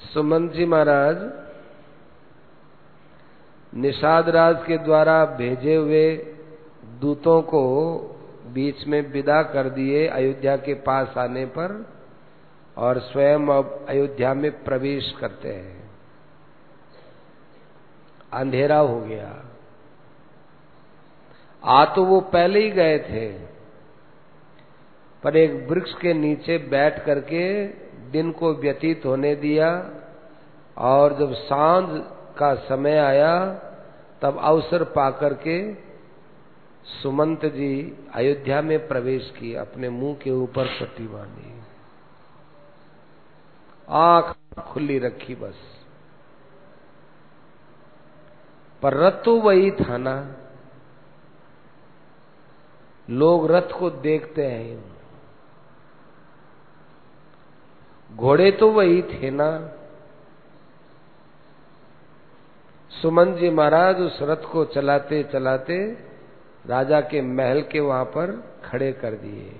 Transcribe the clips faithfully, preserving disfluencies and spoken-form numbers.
सुमंत जी महाराज निषाद राज के द्वारा भेजे हुए दूतों को बीच में विदा कर दिए अयोध्या के पास आने पर, और स्वयं अब अयोध्या में प्रवेश करते हैं। अंधेरा हो गया। आ तो वो पहले ही गए थे, पर एक वृक्ष के नीचे बैठ करके दिन को व्यतीत होने दिया, और जब सांझ का समय आया तब अवसर पाकर के सुमंत जी अयोध्या में प्रवेश किए, अपने मुंह के ऊपर पट्टी बांधी, आंख खुली रखी बस। पर रथ तो वही था ना, लोग रथ को देखते हैं, घोड़े तो वही थे ना। सुमंत जी महाराज उस रथ को चलाते चलाते राजा के महल के वहां पर खड़े कर दिए,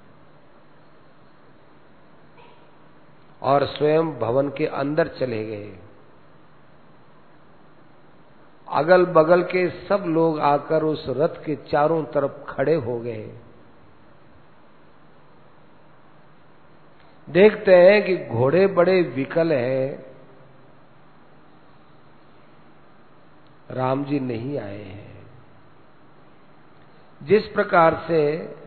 और स्वयं भवन के अंदर चले गए। अगल बगल के सब लोग आकर उस रथ के चारों तरफ खड़े हो गए। देखते हैं कि घोड़े बड़े विकल हैं, राम जी नहीं आए हैं। जिस प्रकार से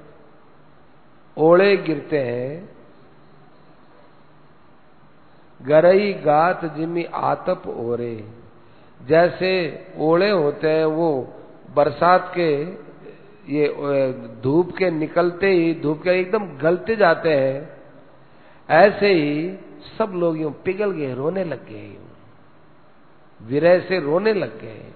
ओले गिरते हैं, गरई गात जिमी आतप ओरे, जैसे ओले होते हैं वो बरसात के ये धूप के निकलते ही धूप के एकदम गलते जाते हैं, ऐसे ही सब लोग यूं पिघल गए, रोने लग गए, विरह से रोने लग गए।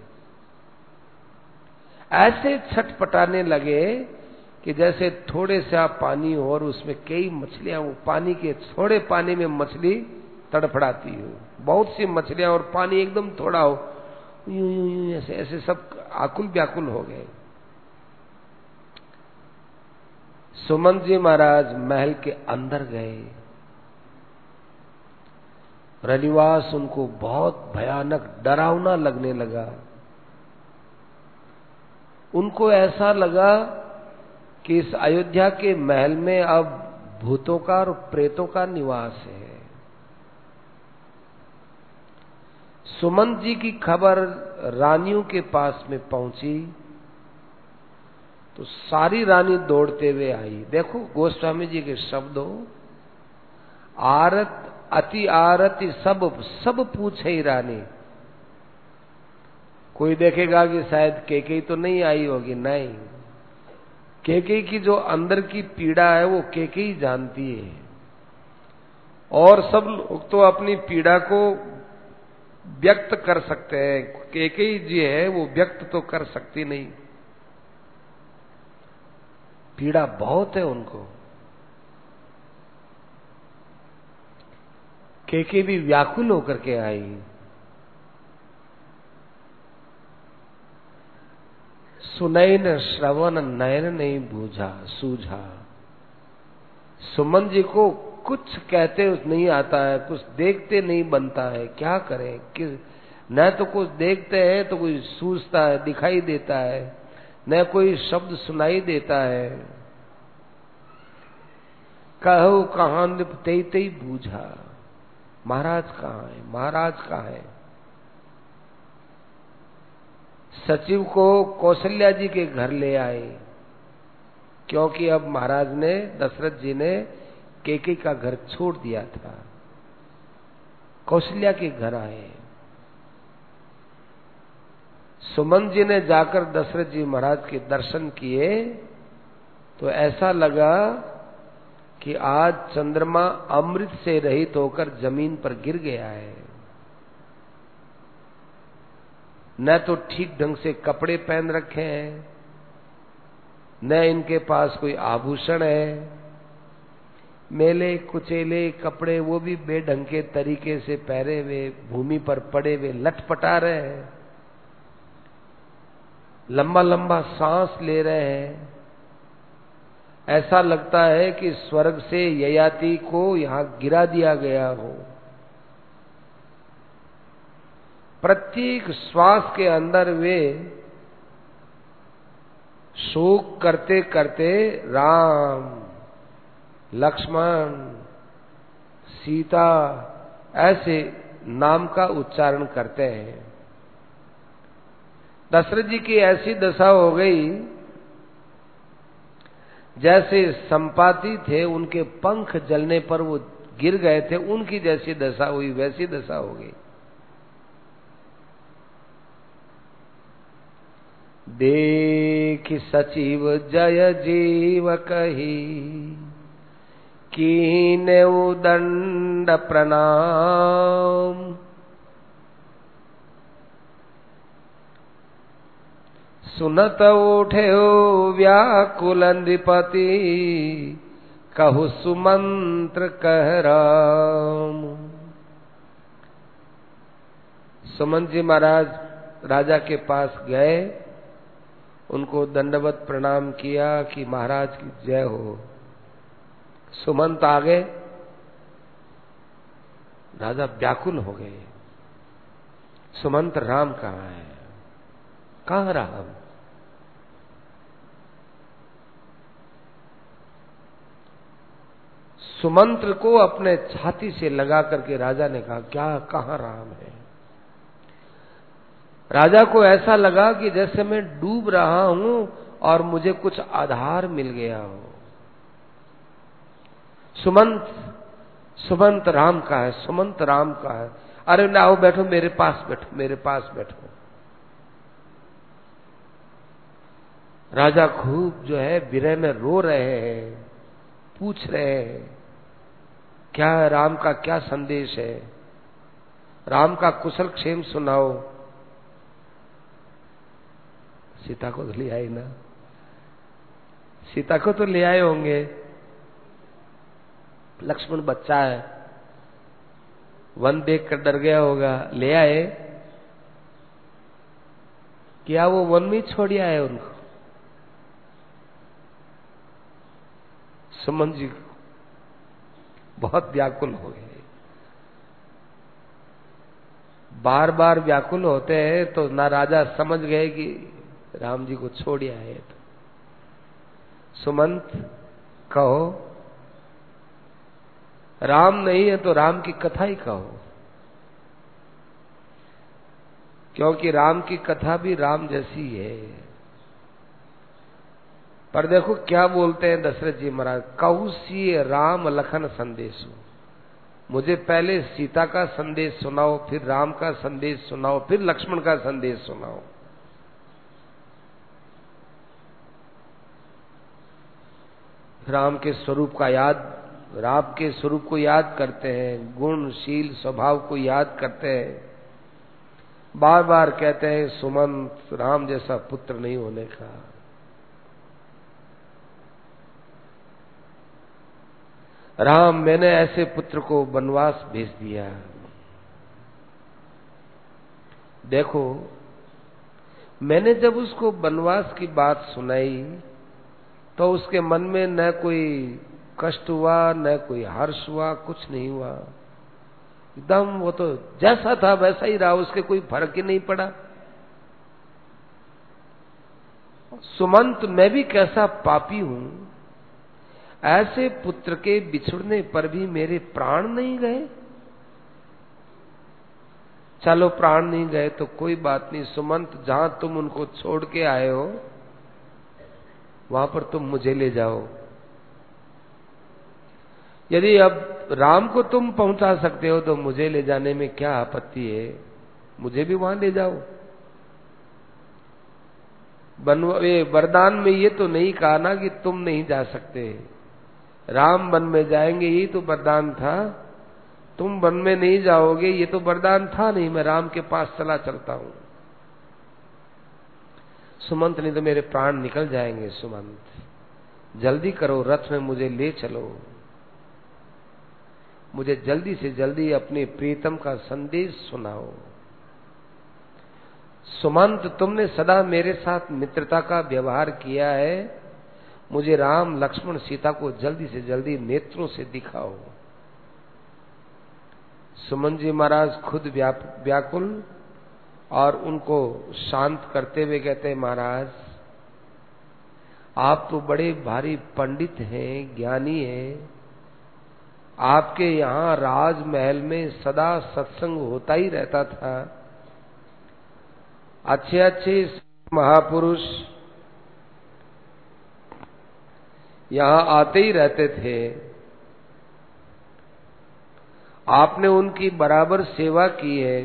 ऐसे छटपटाने लगे कि जैसे थोड़े सा पानी हो और उसमें कई मछलियां, वो पानी के थोड़े पानी में मछली तड़फड़ाती हो, बहुत सी मछलियां और पानी एकदम थोड़ा हो, यूं यूं यूं ऐसे ऐसे सब आकुल व्याकुल हो गए। सुमंत जी महाराज महल के अंदर गए। रनिवास उनको बहुत भयानक डरावना लगने लगा। उनको ऐसा लगा कि इस अयोध्या के महल में अब भूतों का और प्रेतों का निवास है। सुमंत जी की खबर रानियों के पास में पहुंची तो सारी रानी दौड़ते हुए आई। देखो गोस्वामी जी के शब्द हो, आरत अति आरती सब सब पूछे ही रानी। कोई देखेगा कि शायद केकई तो नहीं आई होगी, नहीं, केकई की जो अंदर की पीड़ा है वो केकई जानती है, और सब लोग तो अपनी पीड़ा को व्यक्त कर सकते हैं, केकई जी है वो व्यक्त तो कर सकती नहीं, पीड़ा बहुत है उनको। केकई भी व्याकुल होकर के आई। सुनैन श्रवण नयन नहीं बूझा सूझा। सुमन जी को कुछ कहते नहीं आता है, कुछ देखते नहीं बनता है, क्या करें कि न तो कुछ देखते हैं तो कोई सूझता है, दिखाई देता है, न कोई शब्द सुनाई देता है। कहो कहां निपते ते बूझा, महाराज कहाँ है, महाराज कहाँ है। सचिव को कौशल्या जी के घर ले आए, क्योंकि अब महाराज ने दशरथ जी ने केकई का घर छोड़ दिया था। कौशल्या के घर आए। सुमंत जी ने जाकर दशरथ जी महाराज के दर्शन किए तो ऐसा लगा कि आज चंद्रमा अमृत से रहित होकर जमीन पर गिर गया है। न तो ठीक ढंग से कपड़े पहन रखे हैं, न इनके पास कोई आभूषण है, मेले कुचेले कपड़े वो भी बेढंग के तरीके से पहरे हुए भूमि पर पड़े हुए लटपटा रहे हैं, लंबा लंबा सांस ले रहे हैं। ऐसा लगता है कि स्वर्ग से ययाति को यहां गिरा दिया गया हो। प्रत्येक श्वास के अंदर वे शोक करते करते राम, लक्ष्मण, सीता ऐसे नाम का उच्चारण करते हैं। दशरथ जी की ऐसी दशा हो गई जैसे संपाति थे, उनके पंख जलने पर वो गिर गए थे, उनकी जैसी दशा हुई, वैसी दशा हो गई। देख सचिव जय जीव कही, कीने दंड प्रणाम। सुनत उठे व्याकुल नृपति, कहु सुमंत्र कह राम। सुमंत जी महाराज राजा के पास गए, उनको दंडवत प्रणाम किया कि महाराज की जय हो। सुमंत आ गए, राजा व्याकुल हो गए। सुमंत राम कहाँ है? कहाँ राम? सुमंत्र को अपने छाती से लगा करके राजा ने कहा, क्या कहाँ राम है? राजा को ऐसा लगा कि जैसे मैं डूब रहा हूं और मुझे कुछ आधार मिल गया हो। सुमंत सुमंत राम का है, सुमंत राम का है। अरे ना, आओ बैठो, मेरे पास बैठो, मेरे पास बैठो। राजा खूब जो है विरह में रो रहे हैं, पूछ रहे हैं क्या है, राम का क्या संदेश है, राम का कुशल क्षेम सुनाओ। सीता को तो ले आए ना, सीता को तो ले आए होंगे। लक्ष्मण बच्चा है, वन देख कर डर गया होगा, ले आए। क्या वो वन में छोड़ आए उनको? सुमंत जी बहुत व्याकुल हो गए। बार बार व्याकुल होते हैं तो ना राजा समझ गए कि राम जी को छोड़ आए। तो सुमंत कहो, राम नहीं है तो राम की कथा ही कहो, क्योंकि राम की कथा भी राम जैसी है। पर देखो क्या बोलते हैं दशरथ जी महाराज, कहु सिए राम लखन संदेशु। मुझे पहले सीता का संदेश सुनाओ, फिर राम का संदेश सुनाओ, फिर लक्ष्मण का संदेश सुनाओ। राम के स्वरूप का याद, राम के स्वरूप को याद करते हैं, गुण शील स्वभाव को याद करते हैं। बार बार कहते हैं सुमंत राम जैसा पुत्र नहीं होने का। राम, मैंने ऐसे पुत्र को वनवास भेज दिया। देखो, मैंने जब उसको वनवास की बात सुनाई तो उसके मन में न कोई कष्ट हुआ, न कोई हर्ष हुआ, कुछ नहीं हुआ। एकदम वो तो जैसा था वैसा ही रहा, उसके कोई फर्क ही नहीं पड़ा। सुमंत, मैं भी कैसा पापी हूं, ऐसे पुत्र के बिछुड़ने पर भी मेरे प्राण नहीं गए। चलो प्राण नहीं गए तो कोई बात नहीं सुमंत, जहां तुम उनको छोड़ के आए हो वहां पर तुम मुझे ले जाओ। यदि अब राम को तुम पहुंचा सकते हो तो मुझे ले जाने में क्या आपत्ति है, मुझे भी वहां ले जाओ। बनवे वरदान में ये तो नहीं कहा ना कि तुम नहीं जा सकते, राम वन में जाएंगे यही तो वरदान था। तुम वन में नहीं जाओगे ये तो वरदान था नहीं, मैं राम के पास चला चलता हूं। सुमंत, नहीं तो मेरे प्राण निकल जाएंगे। सुमंत, जल्दी करो, रथ में मुझे ले चलो, मुझे जल्दी से जल्दी अपने प्रीतम का संदेश सुनाओ। सुमंत, तुमने सदा मेरे साथ मित्रता का व्यवहार किया है, मुझे राम लक्ष्मण सीता को जल्दी से जल्दी नेत्रों से दिखाओ। सुमंत जी महाराज खुद व्याकुल और उनको शांत करते हुए कहते हैं, महाराज आप तो बड़े भारी पंडित हैं, ज्ञानी हैं, आपके यहाँ राजमहल में सदा सत्संग होता ही रहता था, अच्छे अच्छे महापुरुष यहाँ आते ही रहते थे, आपने उनकी बराबर सेवा की है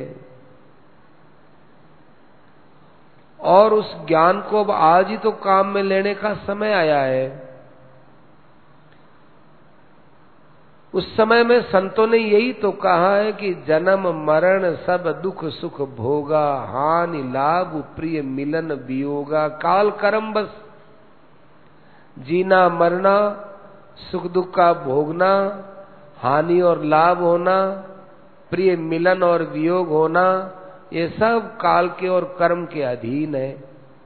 और उस ज्ञान को अब आज ही तो काम में लेने का समय आया है। उस समय में संतों ने यही तो कहा है कि जन्म मरण सब दुख सुख भोगा, हानि लाभ प्रिय मिलन वियोगा, काल कर्म बस जीना मरना, सुख दुख का भोगना, हानि और लाभ होना, प्रिय मिलन और वियोग होना, ये सब काल के और कर्म के अधीन है।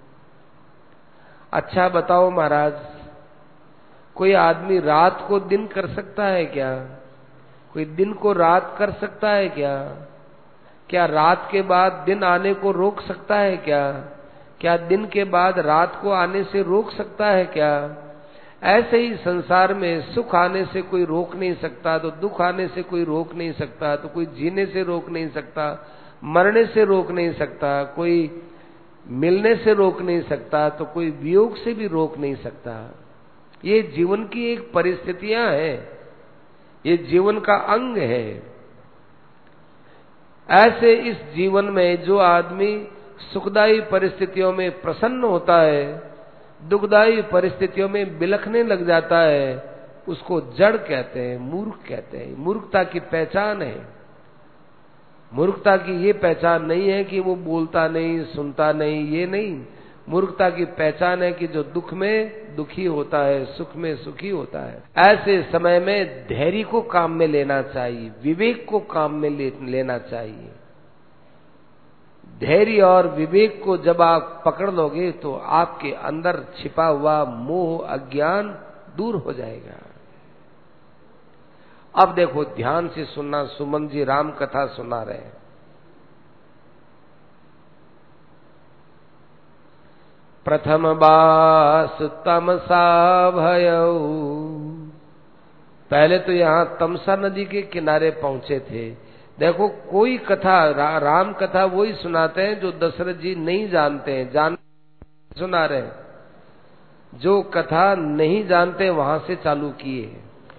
अच्छा बताओ महाराज, कोई आदमी रात को दिन कर सकता है क्या? कोई दिन को रात कर सकता है क्या? क्या रात के बाद दिन आने को रोक सकता है क्या? क्या दिन के बाद रात को आने से रोक सकता है क्या? ऐसे ही संसार में सुख आने से कोई रोक नहीं सकता, तो दुख आने से कोई रोक नहीं सकता, तो कोई जीने से रोक नहीं सकता, मरने से रोक नहीं सकता, कोई मिलने से रोक नहीं सकता, तो कोई वियोग से भी रोक नहीं सकता। ये जीवन की एक परिस्थितियां हैं, ये जीवन का अंग है। ऐसे इस जीवन में जो आदमी सुखदायी परिस्थितियों में प्रसन्न होता है, दुखदायी परिस्थितियों में बिलखने लग जाता है, उसको जड़ कहते हैं, मूर्ख कहते हैं। मूर्खता की पहचान है। मूर्खता की ये पहचान नहीं है कि वो बोलता नहीं, सुनता नहीं, ये नहीं। मूर्खता की पहचान है कि जो दुख में दुखी होता है, सुख में सुखी होता है। ऐसे समय में धैर्य को काम में लेना चाहिए, विवेक को काम में ले, लेना चाहिए। धैर्य और विवेक को जब आप पकड़ लोगे तो आपके अंदर छिपा हुआ मोह अज्ञान दूर हो जाएगा। अब देखो, ध्यान से सुनना, सुमन जी राम कथा सुना रहे हैं। प्रथम बास तमसा भयऊ, पहले तो यहां तमसा नदी के किनारे पहुंचे थे। देखो, कोई कथा रा, राम कथा वही सुनाते हैं जो दशरथ जी नहीं जानते हैं, जान सुना रहे हैं। जो कथा नहीं जानते वहां से चालू किए।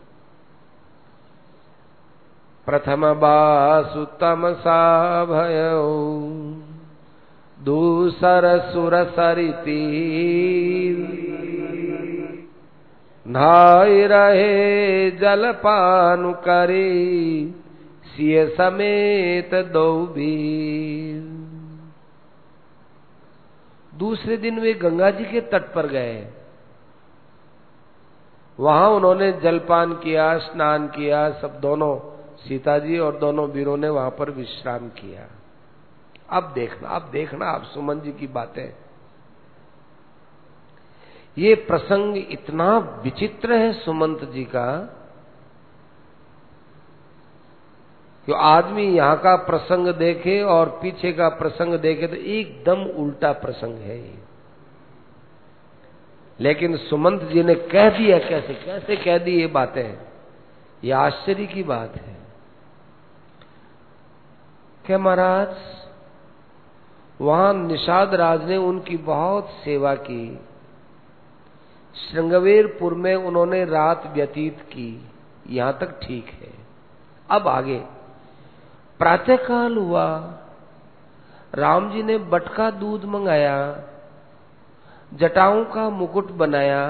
प्रथम बासु तमसा भयऊ, दूसर सुर सरिती, नहाय रहे जलपान करी, सिय समेत दो बीर। दूसरे दिन वे गंगा जी के तट पर गए। वहां उन्होंने जलपान किया, स्नान किया, सब दोनों सीता जी और दोनों वीरों ने वहां पर विश्राम किया। अब देखना, अब देखना आप सुमन जी की बातें। ये प्रसंग इतना विचित्र है सुमंत जी का कि आदमी यहां का प्रसंग देखे और पीछे का प्रसंग देखे तो एकदम उल्टा प्रसंग है ये। लेकिन सुमंत जी ने कह दिया, कैसे कैसे कह दी ये बातें, ये आश्चर्य की बात है। क्या महाराज, वहां निषाद राज ने उनकी बहुत सेवा की। श्रृंगवेरपुर में उन्होंने रात व्यतीत की, यहां तक ठीक है। अब आगे प्रातःकाल हुआ, राम जी ने बटका दूध मंगाया, जटाओं का मुकुट बनाया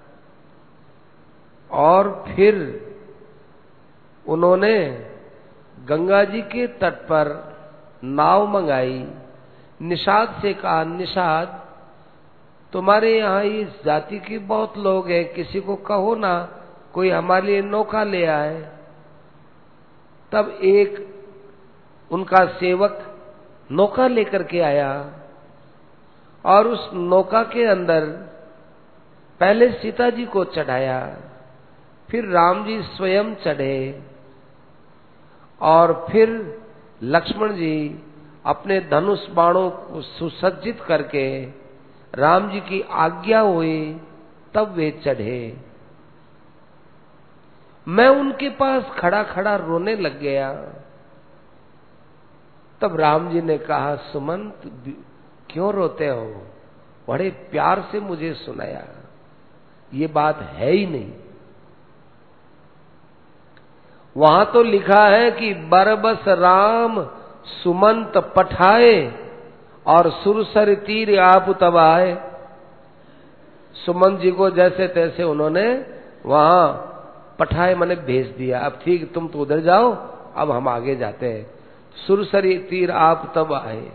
और फिर उन्होंने गंगा जी के तट पर नाव मंगाई। निषाद से कहा, निषाद तुम्हारे यहाँ इस जाति के बहुत लोग हैं, किसी को कहो ना कोई हमारे लिए नौका ले आए। तब एक उनका सेवक नौका लेकर के आया और उस नौका के अंदर पहले सीता जी को चढ़ाया, फिर राम जी स्वयं चढ़े और फिर लक्ष्मण जी अपने धनुष बाणों को सुसज्जित करके राम जी की आज्ञा हुई तब वे चढ़े। मैं उनके पास खड़ा खड़ा रोने लग गया। तब राम जी ने कहा, सुमंत क्यों रोते हो? बड़े प्यार से मुझे सुनाया, ये बात है ही नहीं। वहां तो लिखा है कि बरबस राम सुमंत पठाए और सुरसर तीर आप तब आए। सुमंत जी को जैसे तैसे उन्होंने वहां पठाए मैंने भेज दिया। अब ठीक, तुम तो उधर जाओ, अब हम आगे जाते हैं। सुरसरी तीर आप तब आए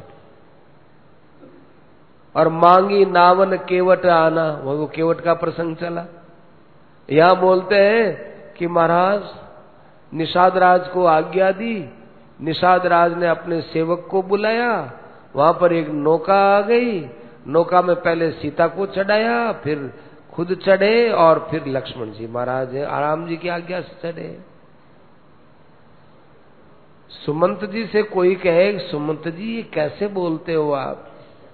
और मांगी नावन केवट आना। वो केवट का प्रसंग चला। यहां बोलते हैं कि महाराज निषाद राज को आज्ञा दी, निषाद राज ने अपने सेवक को बुलाया, वहां पर एक नौका आ गई। नौका में पहले सीता को चढ़ाया, फिर खुद चढ़े और फिर लक्ष्मण जी महाराज राम जी की आज्ञा से चढ़े। सुमंत जी से कोई कहे, सुमंत जी ये कैसे बोलते हो आप?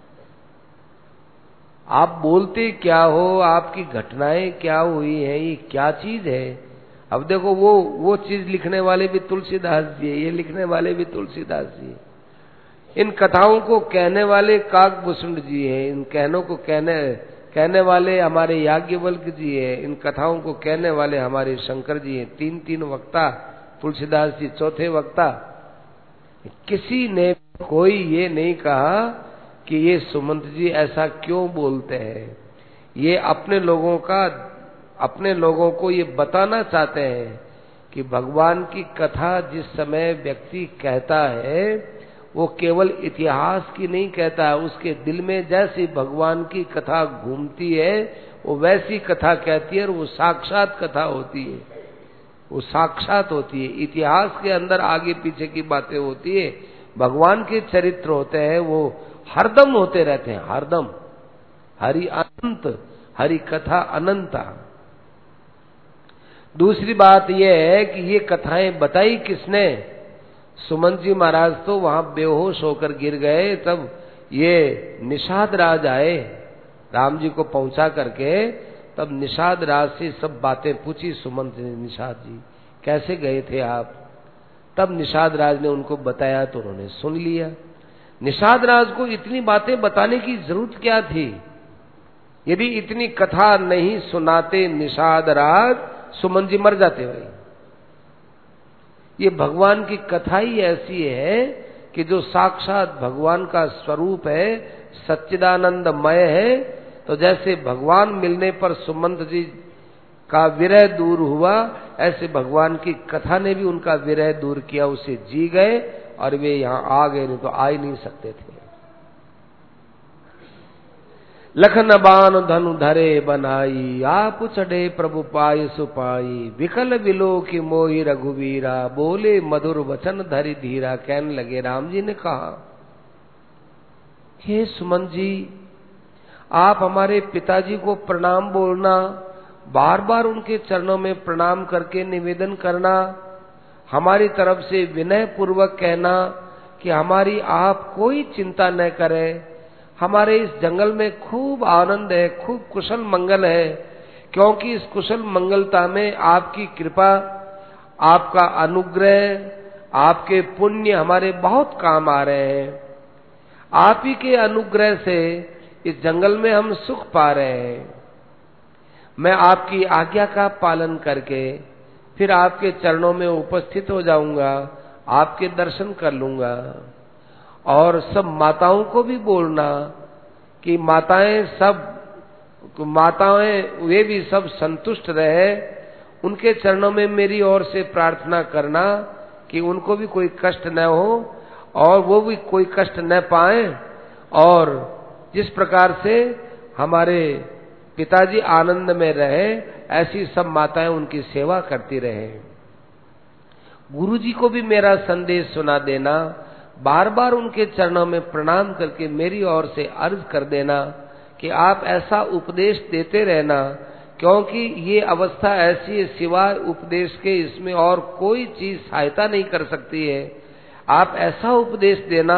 आप बोलते क्या हो? आपकी घटनाएं क्या हुई हैं? ये क्या चीज है? अब देखो, वो वो चीज लिखने वाले भी तुलसीदास जी है, ये लिखने वाले भी तुलसीदास जी है। इन कथाओं को कहने वाले काकभूषण जी हैं, इन कहनों को कहने कहने वाले हमारे याज्ञवल्क जी हैं, इन कथाओं को कहने वाले हमारे शंकर जी हैं। तीन तीन वक्ता, तुलसीदास जी चौथे वक्ता। किसी ने कोई ये नहीं कहा कि ये सुमंत जी ऐसा क्यों बोलते हैं। ये अपने लोगों का अपने लोगों को ये बताना चाहते हैं कि भगवान की कथा जिस समय व्यक्ति कहता है वो केवल इतिहास की नहीं कहता है, उसके दिल में जैसी भगवान की कथा घूमती है वो वैसी कथा कहती है और वो साक्षात कथा होती है, वो साक्षात होती है। इतिहास के अंदर आगे पीछे की बातें होती है, भगवान के चरित्र होते हैं वो हरदम होते रहते हैं, हरदम। हरि अनंत, हरि कथा अनंता। दूसरी बात यह है कि ये कथाएं बताई किसने? सुमंत जी महाराज तो वहां बेहोश होकर गिर गए। तब ये निषाद राज आए राम जी को पहुंचा करके, तब निषाद राज से सब बातें पूछी सुमंत ने। निषाद जी कैसे गए थे आप? तब निषाद राज ने उनको बताया तो उन्होंने सुन लिया। निषाद राज को इतनी बातें बताने की जरूरत क्या थी? यदि इतनी कथा नहीं सुनाते निषाद राज, सुमंत जी मर जाते भाई। ये भगवान की कथा ही ऐसी है कि जो साक्षात भगवान का स्वरूप है, सच्चिदानंदमय है। तो जैसे भगवान मिलने पर सुमंत जी का विरह दूर हुआ, ऐसे भगवान की कथा ने भी उनका विरह दूर किया, उसे जी गए और वे यहां आ गए, नहीं तो आ ही नहीं सकते थे। लखन बान धनु धरे बनाई, आप चढ़े प्रभु पाय सुपाई। विकल विलो की मोहि रघुवीरा, बोले मधुर वचन धरि धीरा। कहने लगे, राम जी ने कहा, हे सुमंत जी, आप हमारे पिताजी को प्रणाम बोलना, बार बार उनके चरणों में प्रणाम करके निवेदन करना, हमारी तरफ से विनय पूर्वक कहना कि हमारी आप कोई चिंता न करें। हमारे इस जंगल में खूब आनंद है, खूब कुशल मंगल है, क्योंकि इस कुशल मंगलता में आपकी कृपा, आपका अनुग्रह, आपके पुण्य हमारे बहुत काम आ रहे हैं। आप ही के अनुग्रह से इस जंगल में हम सुख पा रहे हैं। मैं आपकी आज्ञा का पालन करके फिर आपके चरणों में उपस्थित हो जाऊंगा, आपके दर्शन कर लूंगा। और सब माताओं को भी बोलना कि माताएं सब माताएं वे भी सब संतुष्ट रहे, उनके चरणों में मेरी ओर से प्रार्थना करना कि उनको भी कोई कष्ट न हो और वो भी कोई कष्ट न पाए, और जिस प्रकार से हमारे पिताजी आनंद में रहे ऐसी सब माताएं उनकी सेवा करती रहे। गुरु जी को भी मेरा संदेश सुना देना, बार बार उनके चरणों में प्रणाम करके मेरी ओर से अर्ज कर देना कि आप ऐसा उपदेश देते रहना, क्योंकि ये अवस्था ऐसी है, सिवाय उपदेश के इसमें और कोई चीज सहायता नहीं कर सकती है। आप ऐसा उपदेश देना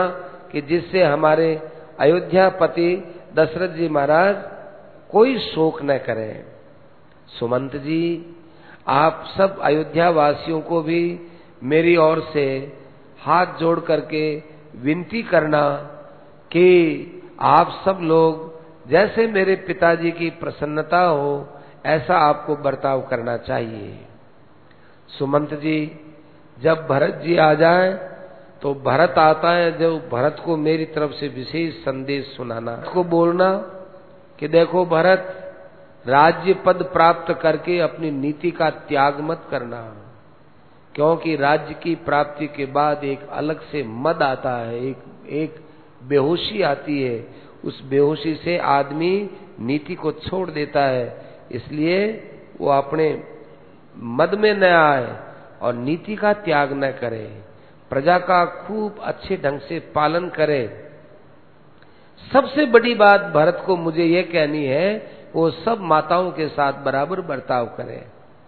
कि जिससे हमारे अयोध्यापति दशरथ जी महाराज कोई शोक न करें। सुमंत जी, आप सब अयोध्या वासियों को भी मेरी ओर से हाथ जोड़ करके विनती करना कि आप सब लोग जैसे मेरे पिताजी की प्रसन्नता हो ऐसा आपको बर्ताव करना चाहिए। सुमंत जी, जब भरत जी आ जाए तो भरत आता है, जो भरत को मेरी तरफ से विशेष संदेश सुनाना, उसको बोलना कि देखो भरत, राज्य पद प्राप्त करके अपनी नीति का त्याग मत करना, क्योंकि राज्य की प्राप्ति के बाद एक अलग से मद आता है, एक एक बेहोशी आती है। उस बेहोशी से आदमी नीति को छोड़ देता है। इसलिए वो अपने मद में न आए और नीति का त्याग न करे, प्रजा का खूब अच्छे ढंग से पालन करे। सबसे बड़ी बात भरत को मुझे ये कहनी है, वो सब माताओं के साथ बराबर बर्ताव करे।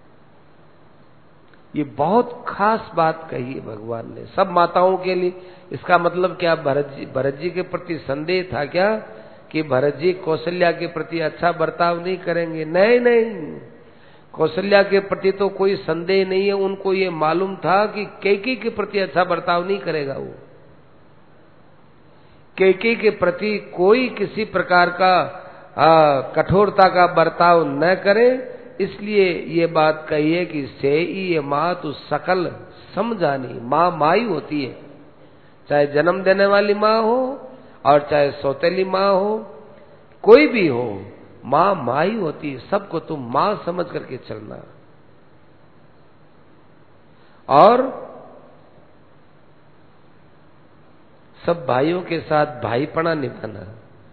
ये बहुत खास बात कही है भगवान ने, सब माताओं के लिए। इसका मतलब क्या, भरत जी भरत जी के प्रति संदेह था क्या कि भरत जी कौशल्या के प्रति अच्छा बर्ताव नहीं करेंगे? नहीं नहीं, कौशल्या के प्रति तो कोई संदेह नहीं है। उनको ये मालूम था कि कैकेयी के प्रति अच्छा बर्ताव नहीं करेगा वो। कैकेयी के प्रति कोई किसी प्रकार का आ, कठोरता का बर्ताव न करे। इसलिए ये बात कही है कि से ये माँ तो सकल समझानी। माँ माई होती है, चाहे जन्म देने वाली माँ हो और चाहे सौतेली माँ हो, कोई भी हो, माँ माई होती है। सबको तुम माँ समझ करके चलना। और सब भाइयों के साथ भाईपना निभाना,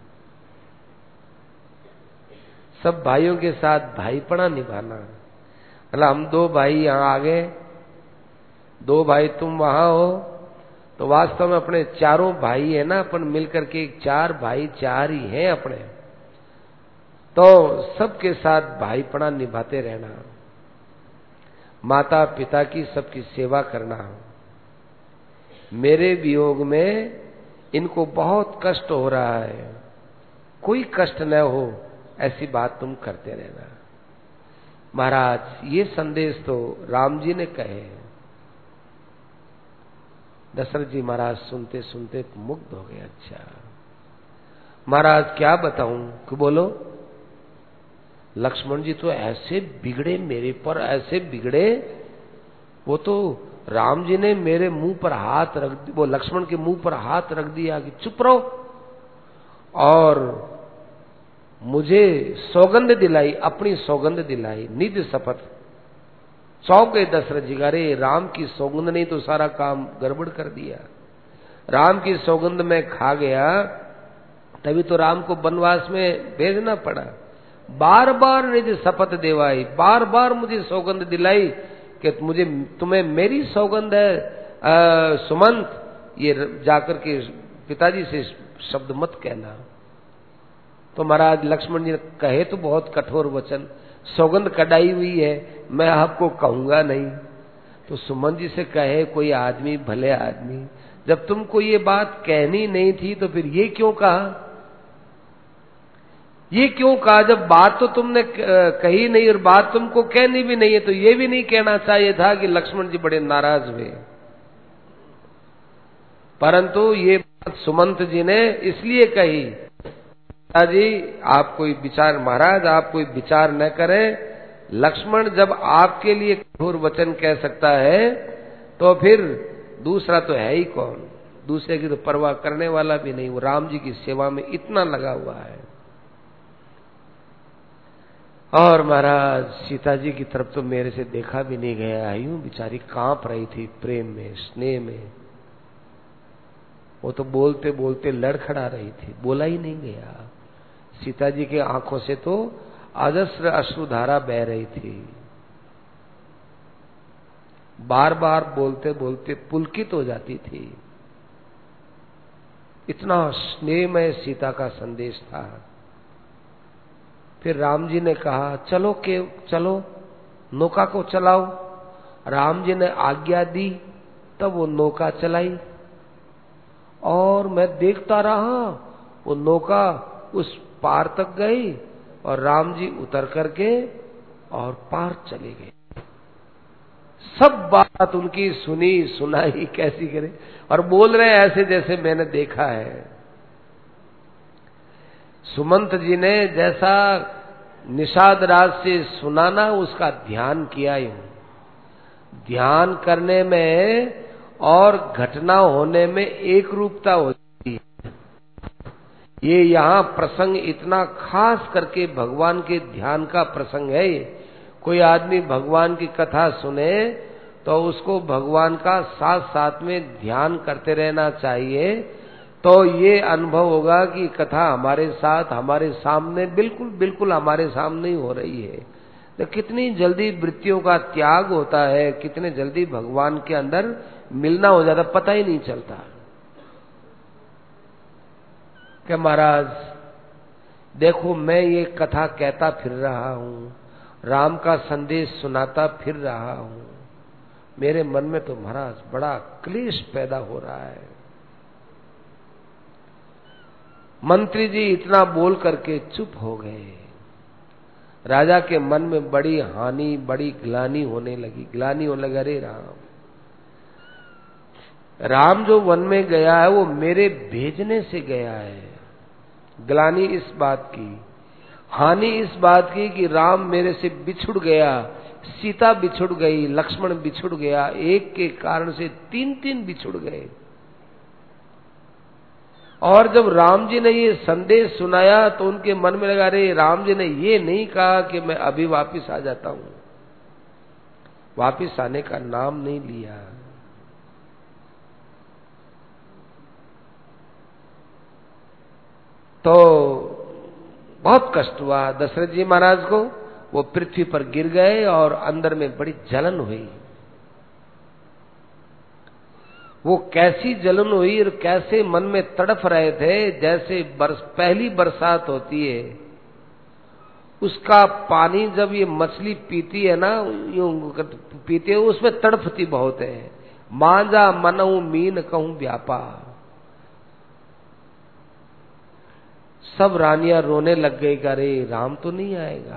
सब भाइयों के साथ भाईपना निभाना। मतलब हम दो भाई यहाँ आ गए, दो भाई तुम वहां हो, तो वास्तव में अपने चारों भाई है ना, अपन मिलकर के चार भाई चार ही हैं अपने। तो सबके साथ भाईपना निभाते रहना, माता पिता की सबकी सेवा करना। मेरे वियोग में इनको बहुत कष्ट हो रहा है, कोई कष्ट न हो ऐसी बात तुम करते रहना। महाराज, ये संदेश तो राम जी ने कहे। दशरथ जी महाराज सुनते सुनते मुग्ध हो गए। अच्छा महाराज, क्या बताऊं कि बोलो। लक्ष्मण जी तो ऐसे बिगड़े मेरे पर, ऐसे बिगड़े, वो तो राम जी ने मेरे मुंह पर हाथ रख, वो लक्ष्मण के मुंह पर हाथ रख दिया कि चुप रहो, और मुझे सौगंध दिलाई, अपनी सौगंध दिलाई, निज शपथ। चौंक गए दशरथ जी, अरे राम की सौगंध नहीं तो सारा काम गड़बड़ कर दिया। राम की सौगंध में खा गया, तभी तो राम को वनवास में भेजना पड़ा। बार बार निज शपथ देवाई, बार बार मुझे सौगंध दिलाई कि मुझे तुम्हें मेरी सौगंध है आ, सुमंत, ये जाकर के पिताजी से शब्द मत कहना। तो महाराज लक्ष्मण जी ने कहे तो बहुत कठोर वचन, सौगंध कढ़ाई हुई है, मैं आपको कहूंगा नहीं। तो सुमन जी से कहे कोई आदमी, भले आदमी, जब तुमको ये बात कहनी नहीं थी तो फिर ये क्यों कहा? ये क्यों कहा जब बात तो तुमने कही नहीं और बात तुमको कहनी भी नहीं है? तो ये भी नहीं कहना चाहिए था कि लक्ष्मण जी बड़े नाराज हुए। परंतु ये बात सुमंत जी ने इसलिए कही, जी आप कोई विचार, महाराज आप कोई विचार न करें। लक्ष्मण जब आपके लिए कठोर वचन कह सकता है तो फिर दूसरा तो है ही कौन? दूसरे की तो परवाह करने वाला भी नहीं, वो राम जी की सेवा में इतना लगा हुआ है। और महाराज सीता जी की तरफ तो मेरे से देखा भी नहीं गया, यूं बेचारी कांप रही थी प्रेम में, स्नेह में। वो तो बोलते बोलते लड़खड़ा रही थी, बोला ही नहीं गया। सीता जी की आंखों से तो अजस्र अश्रुधारा बह रही थी, बार बार बोलते बोलते पुलकित हो जाती थी। इतना स्नेहमय सीता का संदेश था। फिर राम जी ने कहा चलो के चलो नौका को चलाओ। राम जी ने आज्ञा दी, तब वो नौका चलाई और मैं देखता रहा, वो नौका उस पार तक गई और राम जी उतर करके और पार चले गए। सब बात उनकी सुनी सुनाई कैसी करे, और बोल रहे हैं ऐसे जैसे मैंने देखा है। सुमंत जी ने जैसा निषाद राज से सुनाना उसका ध्यान किया ही हूं। ध्यान करने में और घटना होने में एक रूपता होती है। ये यहाँ प्रसंग इतना खास करके भगवान के ध्यान का प्रसंग है। कोई आदमी भगवान की कथा सुने तो उसको भगवान का साथ साथ में ध्यान करते रहना चाहिए, तो ये अनुभव होगा कि कथा हमारे साथ हमारे सामने बिल्कुल बिल्कुल हमारे सामने ही हो रही है। तो कितनी जल्दी वृत्तियों का त्याग होता है, कितने जल्दी भगवान के अंदर मिलना हो जाता, पता ही नहीं चलता। कि महाराज देखो, मैं ये कथा कहता फिर रहा हूं, राम का संदेश सुनाता फिर रहा हूं, मेरे मन में तो महाराज बड़ा क्लेश पैदा हो रहा है। मंत्री जी इतना बोल करके चुप हो गए। राजा के मन में बड़ी हानि, बड़ी ग्लानि होने लगी। ग्लानि होने लगा, अरे राम राम जो वन में गया है वो मेरे भेजने से गया है। ग्लानि इस बात की, हानि इस बात की कि राम मेरे से बिछुड़ गया, सीता बिछुड़ गई, लक्ष्मण बिछुड़ गया, एक के कारण से तीन तीन बिछुड़ गए। और जब राम जी ने ये संदेश सुनाया तो उनके मन में लगा, अरे राम जी ने ये नहीं कहा कि मैं अभी वापिस आ जाता हूं, वापिस आने का नाम नहीं लिया। तो बहुत कष्ट हुआ दशरथ जी महाराज को। वो पृथ्वी पर गिर गए और अंदर में बड़ी जलन हुई। वो कैसी जलन हुई और कैसे मन में तड़फ रहे थे, जैसे बरस पहली बरसात होती है उसका पानी जब ये मछली पीती है ना, यूं पीती है, उसमें तड़फती बहुत है। मांजा मनऊ मीन कहूं व्यापा। सब रानियां रोने लग गई, अरे राम तो नहीं आएगा।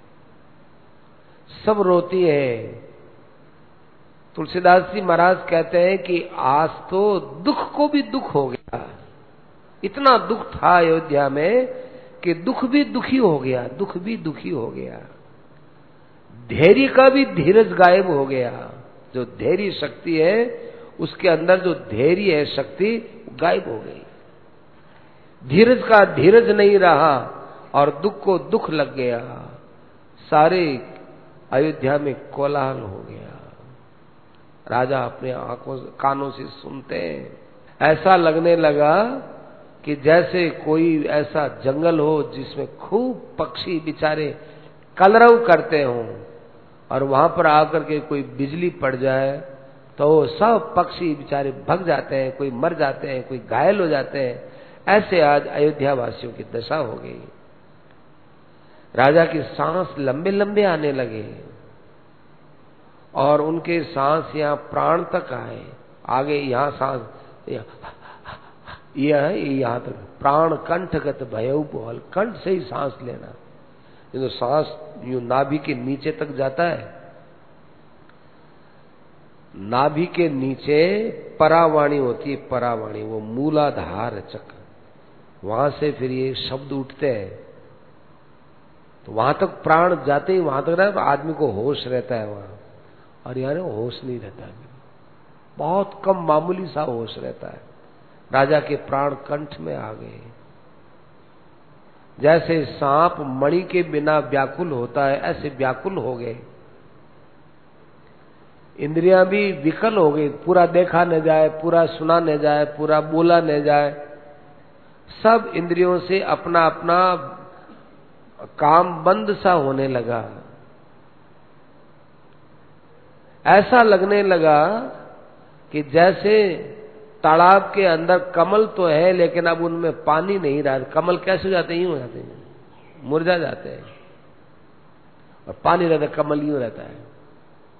सब रोती है। तुलसीदास जी महाराज कहते हैं कि आज तो दुख को भी दुख हो गया। इतना दुख था अयोध्या में कि दुख भी दुखी हो गया, दुख भी दुखी हो गया। धैर्य का भी धीरज गायब हो गया। जो धैर्य शक्ति है उसके अंदर जो धैर्य है शक्ति गायब हो गई। धीरज का धीरज नहीं रहा और दुख को दुख लग गया। सारे अयोध्या में कोलाहल हो गया। राजा अपने आंखों कानों से सुनते हैं। ऐसा लगने लगा कि जैसे कोई ऐसा जंगल हो जिसमें खूब पक्षी बेचारे कलरव करते हों और वहां पर आकर के कोई बिजली पड़ जाए तो सब पक्षी बेचारे भग जाते हैं, कोई मर जाते हैं, कोई घायल हो जाते हैं। ऐसे आज अयोध्या वासियों की दशा हो गई। राजा की सांस लंबे लंबे आने लगे और उनके सांस यहाँ प्राण तक आए। आगे यहाँ सांस यह है, यहाँ तक प्राण कंठगत भयउ बोल, कंठ से ही सांस लेना। ये तो सांस यूं नाभि के नीचे तक जाता है। नाभि के नीचे परावाणी होती है, परावाणी वो मूलाधार चक्र, वहां से फिर ये शब्द उठते हैं। तो वहां तक प्राण जाते ही वहां तक ना आदमी को होश रहता है वहां, और यार होश नहीं रहता है, बहुत कम मामूली सा होश रहता है। राजा के प्राण कंठ में आ गए। जैसे सांप मणि के बिना व्याकुल होता है ऐसे व्याकुल हो गए। इंद्रियां भी विकल हो गई। पूरा देखा न जाए, पूरा सुना न जाए, पूरा बोला न जाए। सब इंद्रियों से अपना अपना काम बंद सा होने लगा। ऐसा लगने लगा कि जैसे तालाब के अंदर कमल तो है लेकिन अब उनमें पानी नहीं रहा। कमल कैसे हो जाते हैं? यूं हो जाते हैं, मुरझा जाते हैं, और पानी रहता है, कमल यूं रहता है।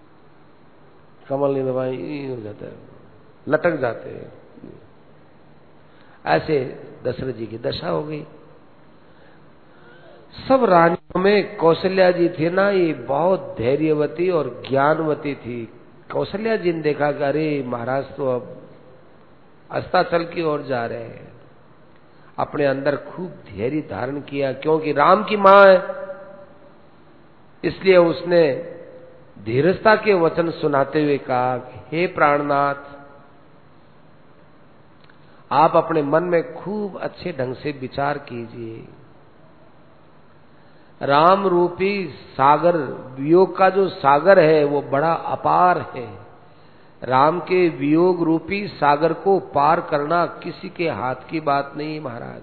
कमल नहीं रहता, यूं हो जाता है, लटक जाते हैं। ऐसे दशरथ जी की दशा हो गई। सब रानियों में कौशल्या जी थी ना, ये बहुत धैर्यवती और ज्ञानवती थी। कौशल्या जी ने देखा कि अरे महाराज तो अब अस्ताचल की ओर जा रहे हैं, अपने अंदर खूब धैर्य धारण किया, क्योंकि राम की मां है, इसलिए उसने धीरजता के वचन सुनाते हुए कहा, हे प्राणनाथ, आप अपने मन में खूब अच्छे ढंग से विचार कीजिए। राम रूपी सागर, वियोग का जो सागर है वो बड़ा अपार है। राम के वियोग रूपी सागर को पार करना किसी के हाथ की बात नहीं महाराज।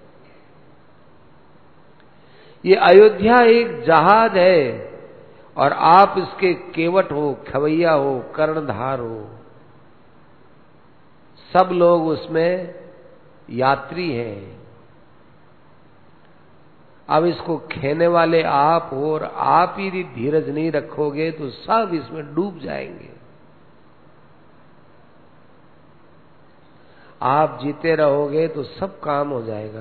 ये अयोध्या एक जहाज है और आप इसके केवट हो, खवैया हो, कर्णधार हो, सब लोग उसमें यात्री हैं। अब इसको खेने वाले आप हो और आप ही धीरज नहीं रखोगे तो सब इसमें डूब जाएंगे। आप जीते रहोगे तो सब काम हो जाएगा।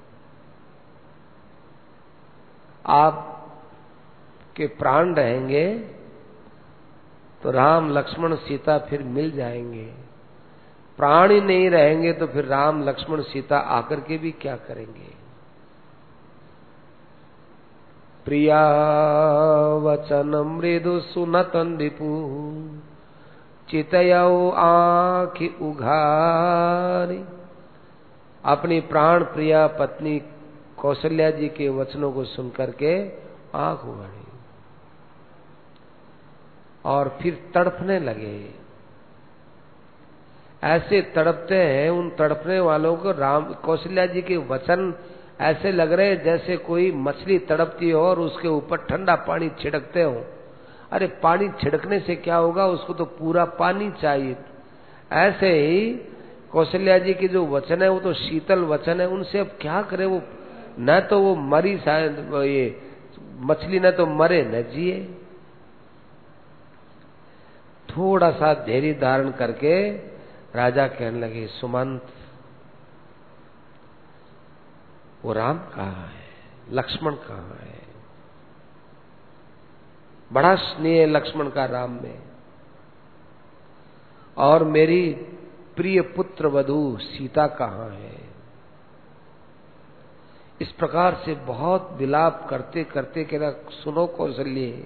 आप के प्राण रहेंगे तो राम लक्ष्मण सीता फिर मिल जाएंगे। प्राण ही नहीं रहेंगे तो फिर राम लक्ष्मण सीता आकर के भी क्या करेंगे। प्रिया वचन मृदु सुनतन दिपु, चितयौ आँखि उघारी। अपनी प्राण प्रिया पत्नी कौशल्या जी के वचनों को सुनकर के आंख उघाड़ी और फिर तड़पने लगे। ऐसे तड़पते हैं, उन तड़पने वालों को राम कौशल्या जी के वचन ऐसे लग रहे जैसे कोई मछली तड़पती हो और उसके ऊपर ठंडा पानी छिड़कते हो। अरे पानी छिड़कने से क्या होगा, उसको तो पूरा पानी चाहिए। ऐसे ही कौशल्या जी के जो वचन है वो तो शीतल वचन है, उनसे अब क्या करे। वो न तो वो मरी शायद, ये मछली न तो मरे न जिए। थोड़ा सा धैर्य धारण करके राजा कहने लगे, सुमंत, वो राम कहाँ है, लक्ष्मण कहाँ है। बड़ा स्नेह लक्ष्मण का राम में, और मेरी प्रिय पुत्र वधू सीता कहाँ है। इस प्रकार से बहुत विलाप करते करते कहना, सुनो कौशल्य,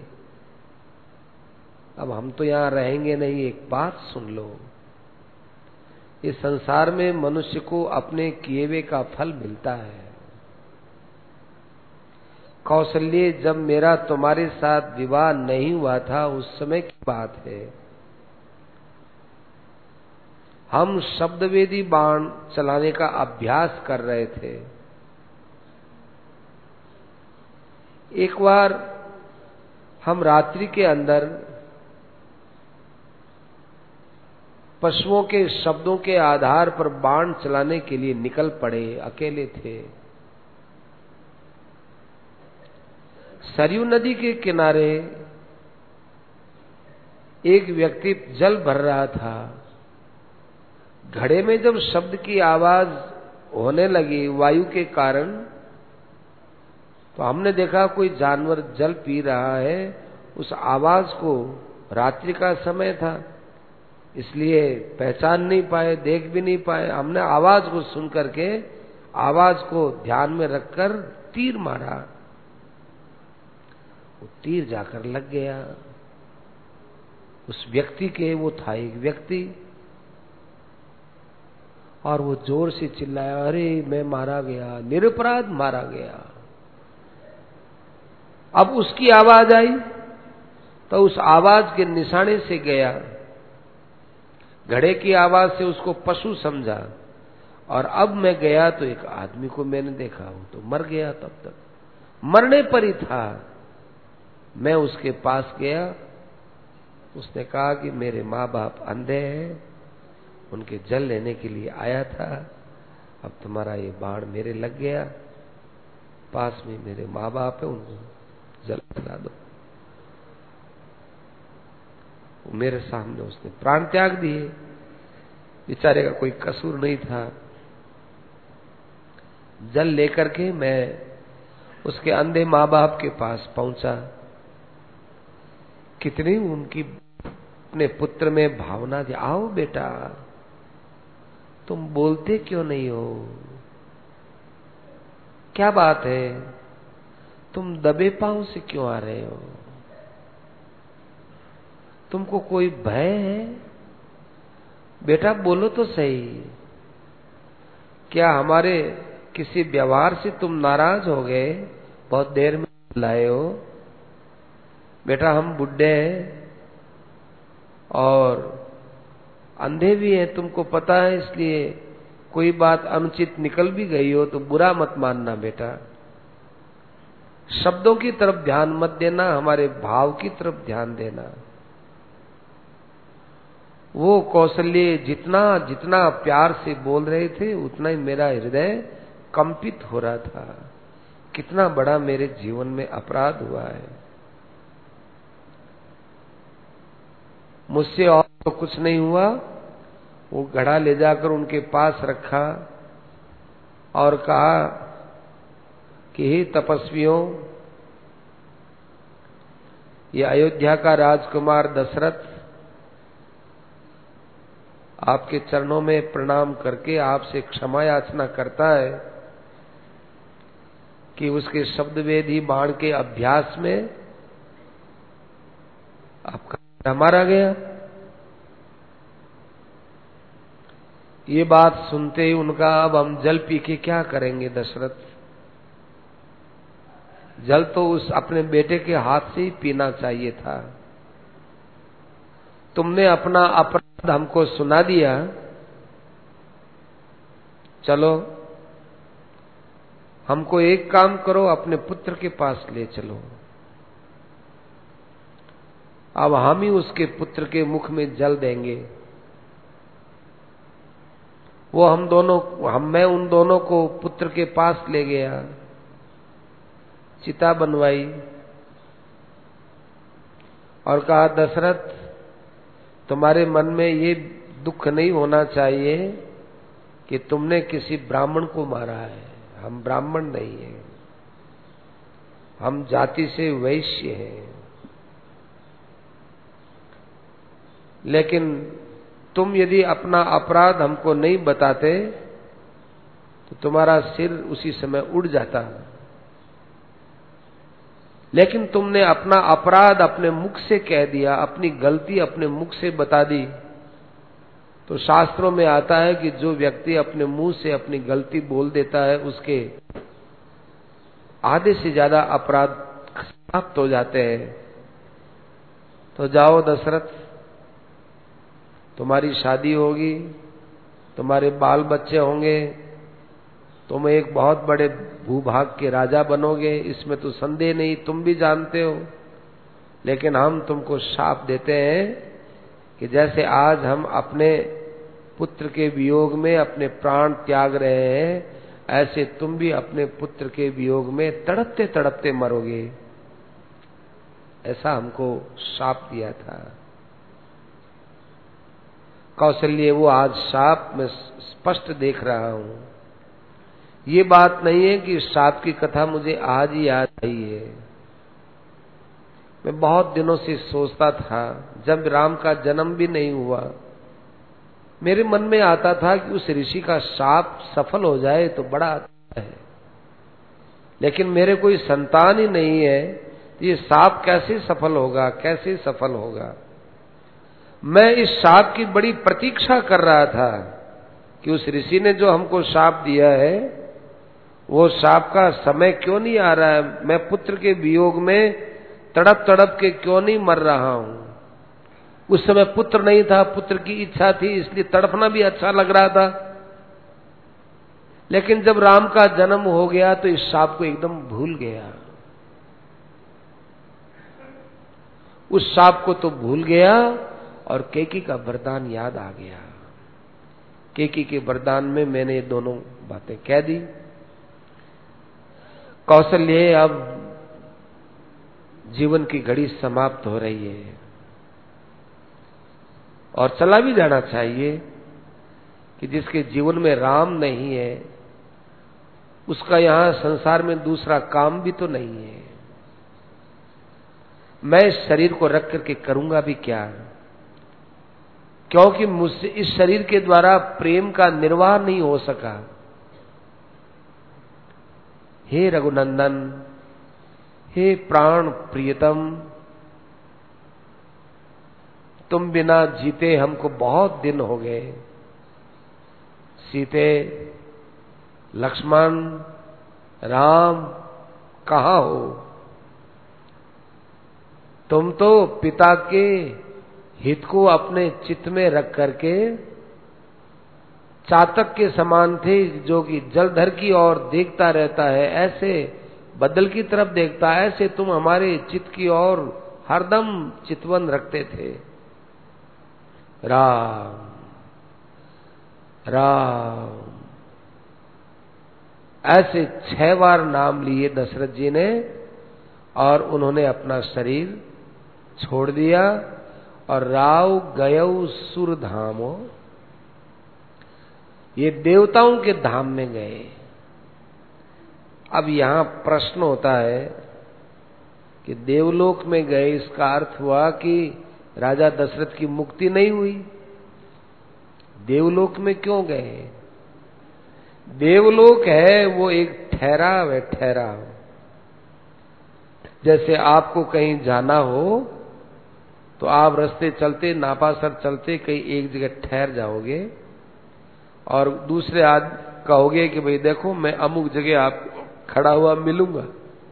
अब हम तो यहां रहेंगे नहीं, एक बात सुन लो। इस संसार में मनुष्य को अपने किए हुए का फल मिलता है। कौशल्य, जब मेरा तुम्हारे साथ विवाह नहीं हुआ था उस समय की बात है, हम शब्दवेदी बाण चलाने का अभ्यास कर रहे थे। एक बार हम रात्रि के अंदर पशुओं के शब्दों के आधार पर बाण चलाने के लिए निकल पड़े, अकेले थे। सरयू नदी के किनारे एक व्यक्ति जल भर रहा था। घड़े में जब शब्द की आवाज होने लगी वायु के कारण, तो हमने देखा कोई जानवर जल पी रहा है। उस आवाज को, रात्रि का समय था इसलिए पहचान नहीं पाए, देख भी नहीं पाए। हमने आवाज को सुन करके आवाज को ध्यान में रखकर तीर मारा। वो तीर जाकर लग गया उस व्यक्ति के। वो था एक व्यक्ति, और वो जोर से चिल्लाया, अरे मैं मारा गया, निरपराध मारा गया। अब उसकी आवाज आई तो उस आवाज के निशाने से गया। घड़े की आवाज से उसको पशु समझा, और अब मैं गया तो एक आदमी को मैंने देखा, वो तो मर गया। तब तक मरने पर ही था। मैं उसके पास गया, उसने कहा कि मेरे माँ बाप अंधे हैं, उनके जल लेने के लिए आया था, अब तुम्हारा ये बाण मेरे लग गया, पास में मेरे माँ बाप है, उनको जल पिला दो। मेरे सामने उसने प्राण त्याग दिए। बेचारे का कोई कसूर नहीं था। जल लेकर के मैं उसके अंधे माँ बाप के पास पहुंचा। कितनी उनकी अपने पुत्र में भावना थी, आओ बेटा, तुम बोलते क्यों नहीं हो, क्या बात है, तुम दबे पांव से क्यों आ रहे हो, तुमको कोई भय है, बेटा बोलो तो सही, क्या हमारे किसी व्यवहार से तुम नाराज हो गए, बहुत देर में लाए हो, बेटा हम बुड्ढे हैं और अंधे भी हैं, तुमको पता है, इसलिए कोई बात अनुचित निकल भी गई हो तो बुरा मत मानना बेटा। शब्दों की तरफ ध्यान मत देना, हमारे भाव की तरफ ध्यान देना। वो कौशल्य जितना जितना प्यार से बोल रहे थे उतना ही मेरा हृदय कंपित हो रहा था। कितना बड़ा मेरे जीवन में अपराध हुआ है। मुझसे और तो कुछ नहीं हुआ। वो घड़ा ले जाकर उनके पास रखा और कहा कि हे तपस्वियों, ये अयोध्या का राजकुमार दशरथ आपके चरणों में प्रणाम करके आपसे क्षमा याचना करता है कि उसके शब्द वेदी बाण के अभ्यास में आपका मारा गया। ये बात सुनते ही उनका, अब हम जल पी के क्या करेंगे दशरथ, जल तो उस अपने बेटे के हाथ से ही पीना चाहिए था। तुमने अपना अपराध हमको सुना दिया, चलो हमको एक काम करो, अपने पुत्र के पास ले चलो। अब हम ही उसके पुत्र के मुख में जल देंगे। वो हम दोनों हम मैं उन दोनों को पुत्र के पास ले गया, चिता बनवाई और कहा, दशरथ तुम्हारे मन में ये दुख नहीं होना चाहिए कि तुमने किसी ब्राह्मण को मारा है। हम ब्राह्मण नहीं हैं, हम जाति से वैश्य हैं, लेकिन तुम यदि अपना अपराध हमको नहीं बताते तो तुम्हारा सिर उसी समय उड़ जाता। लेकिन तुमने अपना अपराध अपने मुख से कह दिया, अपनी गलती अपने मुख से बता दी। तो शास्त्रों में आता है कि जो व्यक्ति अपने मुंह से अपनी गलती बोल देता है उसके आधे से ज्यादा अपराध समाप्त हो जाते हैं। तो जाओ दशरथ, तुम्हारी शादी होगी, तुम्हारे बाल बच्चे होंगे, तुम एक बहुत बड़े भूभाग के राजा बनोगे, इसमें तो संदेह नहीं, तुम भी जानते हो। लेकिन हम तुमको शाप देते हैं कि जैसे आज हम अपने पुत्र के वियोग में अपने प्राण त्याग रहे हैं, ऐसे तुम भी अपने पुत्र के वियोग में तड़पते तड़पते मरोगे। ऐसा हमको शाप दिया था। कौशल्य वो आज शाप में स्पष्ट देख रहा हूं। ये बात नहीं है कि शाप की कथा मुझे आज ही याद आई है। मैं बहुत दिनों से सोचता था, जब राम का जन्म भी नहीं हुआ, मेरे मन में आता था कि उस ऋषि का शाप सफल हो जाए तो बड़ा अच्छा है। लेकिन मेरे कोई संतान ही नहीं है, तो ये शाप कैसे सफल होगा, कैसे सफल होगा। मैं इस शाप की बड़ी प्रतीक्षा कर रहा था कि उस ऋषि ने जो हमको शाप दिया है, वो शाप का समय क्यों नहीं आ रहा है। मैं पुत्र के वियोग में तड़प तड़प के क्यों नहीं मर रहा हूं। उस समय पुत्र नहीं था, पुत्र की इच्छा थी, इसलिए तड़पना भी अच्छा लग रहा था। लेकिन जब राम का जन्म हो गया तो इस शाप को एकदम भूल गया। उस शाप को तो भूल गया और केकी का वरदान याद आ गया। केकी के वरदान में मैंने ये दोनों बातें कह दी। कौशल्य, अब जीवन की घड़ी समाप्त हो रही है और चला भी जाना चाहिए कि जिसके जीवन में राम नहीं है उसका यहां संसार में दूसरा काम भी तो नहीं है। मैं इस शरीर को रख करके करूंगा भी क्या, क्योंकि मुझसे इस शरीर के द्वारा प्रेम का निर्वाह नहीं हो सका। हे रघुनंदन, हे प्राण प्रियतम, तुम बिना जीते हमको बहुत दिन हो गए। सीते, लक्ष्मण, राम कहाँ हो? तुम तो पिता के हित को अपने चित्त में रख करके चातक के समान थे, जो कि जलधर की ओर देखता रहता है, ऐसे बदल की तरफ देखता है, ऐसे तुम हमारे चित्त की ओर हरदम चितवन रखते थे। राम राम ऐसे छह बार नाम लिए दशरथ जी ने, और उन्होंने अपना शरीर छोड़ दिया और राव गयऊ सुर धामो, ये देवताओं के धाम में गए। अब यहां प्रश्न होता है कि देवलोक में गए, इसका अर्थ हुआ कि राजा दशरथ की मुक्ति नहीं हुई। देवलोक में क्यों गए? देवलोक है वो एक ठहराव है, ठहराव। जैसे आपको कहीं जाना हो तो आप रास्ते चलते नापासर चलते कहीं एक जगह ठहर जाओगे और दूसरे आदमी कहोगे कि भाई देखो मैं अमुक जगह आप खड़ा हुआ मिलूंगा।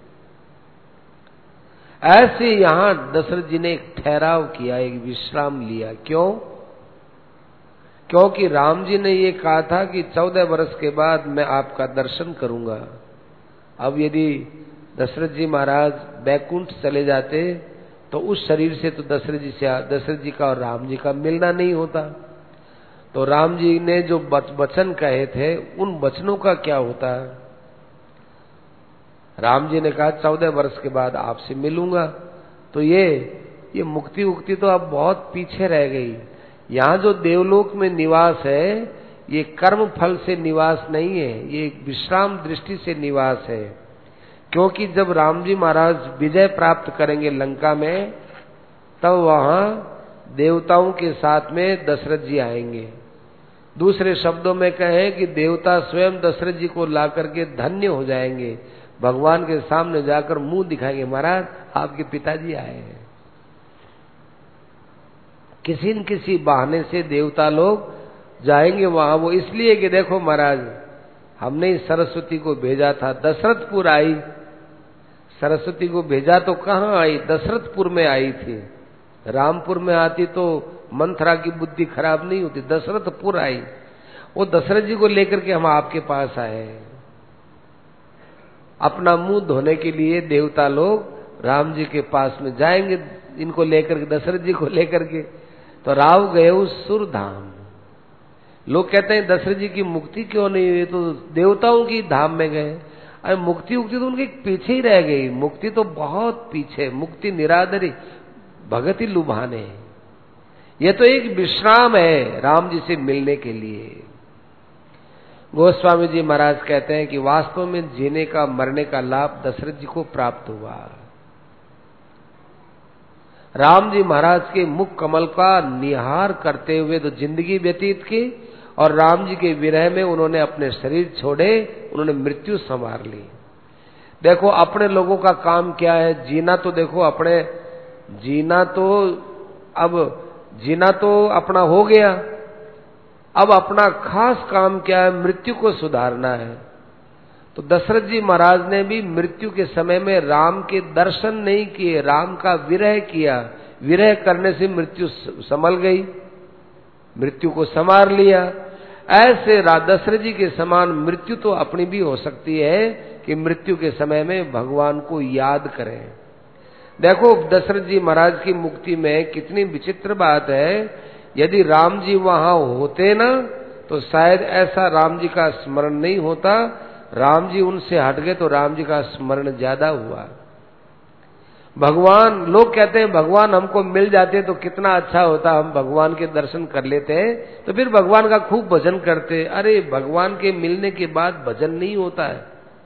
ऐसे यहां दशरथ जी ने एक ठहराव किया, एक विश्राम लिया। क्यों? क्योंकि राम जी ने ये कहा था कि चौदह वर्ष के बाद मैं आपका दर्शन करूंगा। अब यदि दशरथ जी महाराज बैकुंठ चले जाते तो उस शरीर से तो दशरथ जी से दशरथ जी का और राम जी का मिलना नहीं होता। तो राम जी ने जो वचन कहे थे उन वचनों का क्या होता? राम जी ने कहा चौदह वर्ष के बाद आपसे मिलूंगा। तो ये ये मुक्ति उक्ति तो अब बहुत पीछे रह गई। यहाँ जो देवलोक में निवास है ये कर्म फल से निवास नहीं है, ये एक विश्राम दृष्टि से निवास है। क्योंकि जब राम जी महाराज विजय प्राप्त करेंगे लंका में, तब वहां देवताओं के साथ में दशरथ जी आएंगे। दूसरे शब्दों में कहें कि देवता स्वयं दशरथ जी को ला करके धन्य हो जाएंगे, भगवान के सामने जाकर मुंह दिखाएंगे, महाराज आपके पिताजी आए हैं। किसी न किसी बहाने से देवता लोग जाएंगे वहां। वो इसलिए कि देखो महाराज हमने सरस्वती को भेजा था, दशरथपुर आई। सरस्वती को भेजा तो कहाँ आई? दशरथपुर में आई थी। रामपुर में आती तो मंथरा की बुद्धि खराब नहीं होती, दशरथपुर आई। वो दशरथ जी को लेकर के हम आपके पास आए। अपना मुंह धोने के लिए देवता लोग राम जी के पास में जाएंगे, इनको लेकर के, दशरथ जी को लेकर के। तो राव गए उस सुरधाम। लोग कहते हैं दशरथ जी की मुक्ति क्यों नहीं हुई? तो देवताओं की धाम में गए। अरे मुक्ति उक्ति तो उनके पीछे ही रह गई। मुक्ति तो बहुत पीछे, मुक्ति निरादरी भगति लुभाने। यह तो एक विश्राम है राम जी से मिलने के लिए। गोस्वामी जी महाराज कहते हैं कि वास्तव में जीने का मरने का लाभ दशरथ जी को प्राप्त हुआ। राम जी महाराज के मुख कमल का निहार करते हुए तो जिंदगी व्यतीत की, और राम जी के विरह में उन्होंने अपने शरीर छोड़े, उन्होंने मृत्यु संवार ली। देखो अपने लोगों का काम क्या है? जीना तो देखो अपने, जीना तो अब जीना तो अपना हो गया। अब अपना खास काम क्या है? मृत्यु को सुधारना है। तो दशरथ जी महाराज ने भी मृत्यु के समय में राम के दर्शन नहीं किए, राम का विरह किया। विरह करने से मृत्यु संभल गई, मृत्यु को संवार लिया। ऐसे दशरथ जी के समान मृत्यु तो अपनी भी हो सकती है कि मृत्यु के समय में भगवान को याद करें। देखो दशरथ जी महाराज की मुक्ति में कितनी विचित्र बात है। यदि राम जी वहां होते ना तो शायद ऐसा राम जी का स्मरण नहीं होता। राम जी उनसे हट गए तो राम जी का स्मरण ज्यादा हुआ। भगवान, लोग कहते हैं भगवान हमको मिल जाते तो कितना अच्छा होता, हम भगवान के दर्शन कर लेते हैं तो फिर भगवान का खूब भजन करते। अरे भगवान के मिलने के बाद भजन नहीं होता है,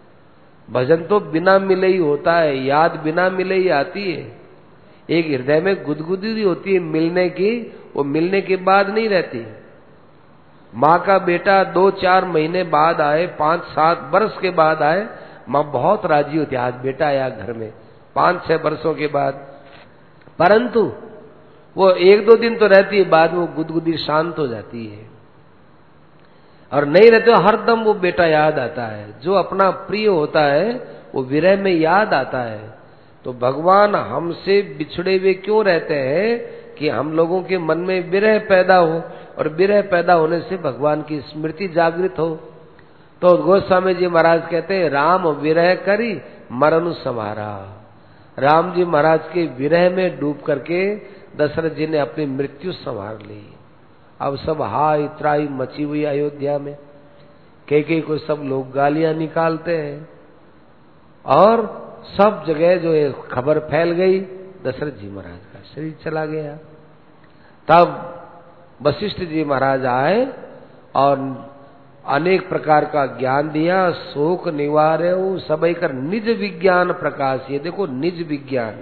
भजन तो बिना मिले ही होता है, याद बिना मिले ही आती है। एक हृदय में गुदगुदी होती है मिलने की, वो मिलने के बाद नहीं रहती। माँ का बेटा दो चार महीने बाद आए, पांच सात वर्ष के बाद आए, माँ बहुत राजी होती है, आज बेटा आया घर में, पांच छह वर्षों के बाद। परंतु वो एक दो दिन तो रहती है, बाद में वो गुदगुदी शांत हो जाती है। और नहीं रहते हो हरदम वो बेटा याद आता है। जो अपना प्रिय होता है वो विरह में याद आता है। तो भगवान हमसे बिछड़े हुए क्यों रहते हैं कि हम लोगों के मन में विरह पैदा हो, और विरह पैदा होने से भगवान की स्मृति जागृत हो। तो गोस्वामी जी महाराज कहते हैं, राम विरह करी मरण संहारा। राम जी महाराज के विरह में डूब करके दशरथ जी ने अपनी मृत्यु संवार ली। अब सब हाय त्राही मची हुई अयोध्या में, कई-कई को सब लोग गालियां निकालते हैं, और सब जगह जो है खबर फैल गई, दशरथ जी महाराज का शरीर चला गया। तब वशिष्ठ जी महाराज आए और अनेक प्रकार का ज्ञान दिया। शोक निवार्य सबई कर निज विज्ञान प्रकाश। ये देखो निज विज्ञान,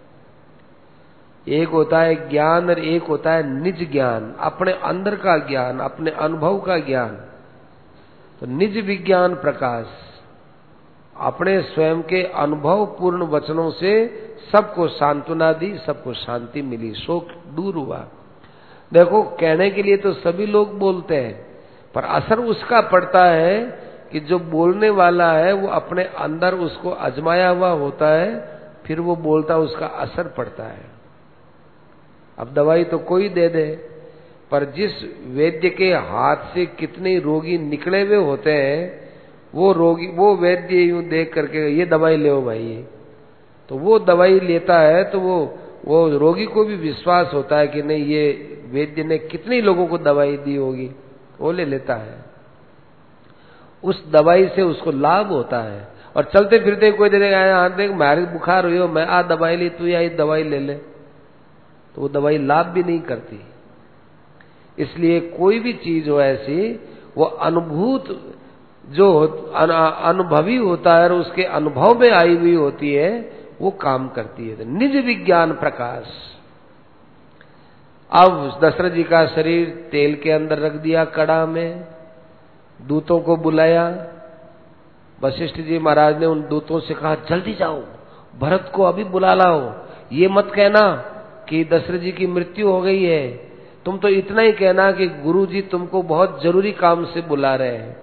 एक होता है ज्ञान और एक होता है निज ज्ञान, अपने अंदर का ज्ञान, अपने अनुभव का ज्ञान। तो निज विज्ञान प्रकाश, अपने स्वयं के अनुभव पूर्ण वचनों से सबको सांत्वना दी, सबको शांति मिली, शोक दूर हुआ। देखो कहने के लिए तो सभी लोग बोलते हैं, पर असर उसका पड़ता है कि जो बोलने वाला है वो अपने अंदर उसको आजमाया हुआ होता है, फिर वो बोलता, उसका असर पड़ता है। अब दवाई तो कोई दे दे, पर जिस वैद्य के हाथ से कितने रोगी निकले हुए होते हैं, वो रोगी वो वैद्य यूं देख करके ये दवाई ले भाई, तो वो दवाई लेता है, तो वो वो रोगी को भी विश्वास होता है कि नहीं ये वैद्य ने कितने लोगों को दवाई दी होगी, वो ले लेता है। उस दवाई से उसको लाभ होता है। और चलते फिरते कोई देने आया, हाथ देख मारे बुखार हुई हो, मैं आ दवाई ली, तू या दवाई ले ले, तो वो दवाई लाभ भी नहीं करती। इसलिए कोई भी चीज हो ऐसी, वो अनुभूत जो अनुभवी होता है और उसके अनुभव में आई हुई होती है, वो काम करती है। निज विज्ञान प्रकाश। अब दशरथ जी का शरीर तेल के अंदर रख दिया कड़ा में, दूतों को बुलाया। वशिष्ठ जी महाराज ने उन दूतों से कहा, जल्दी जाओ, भरत को अभी बुला लाओ, ये मत कहना कि दशरथ जी की मृत्यु हो गई है, तुम तो इतना ही कहना कि गुरु जी तुमको बहुत जरूरी काम से बुला रहे हैं।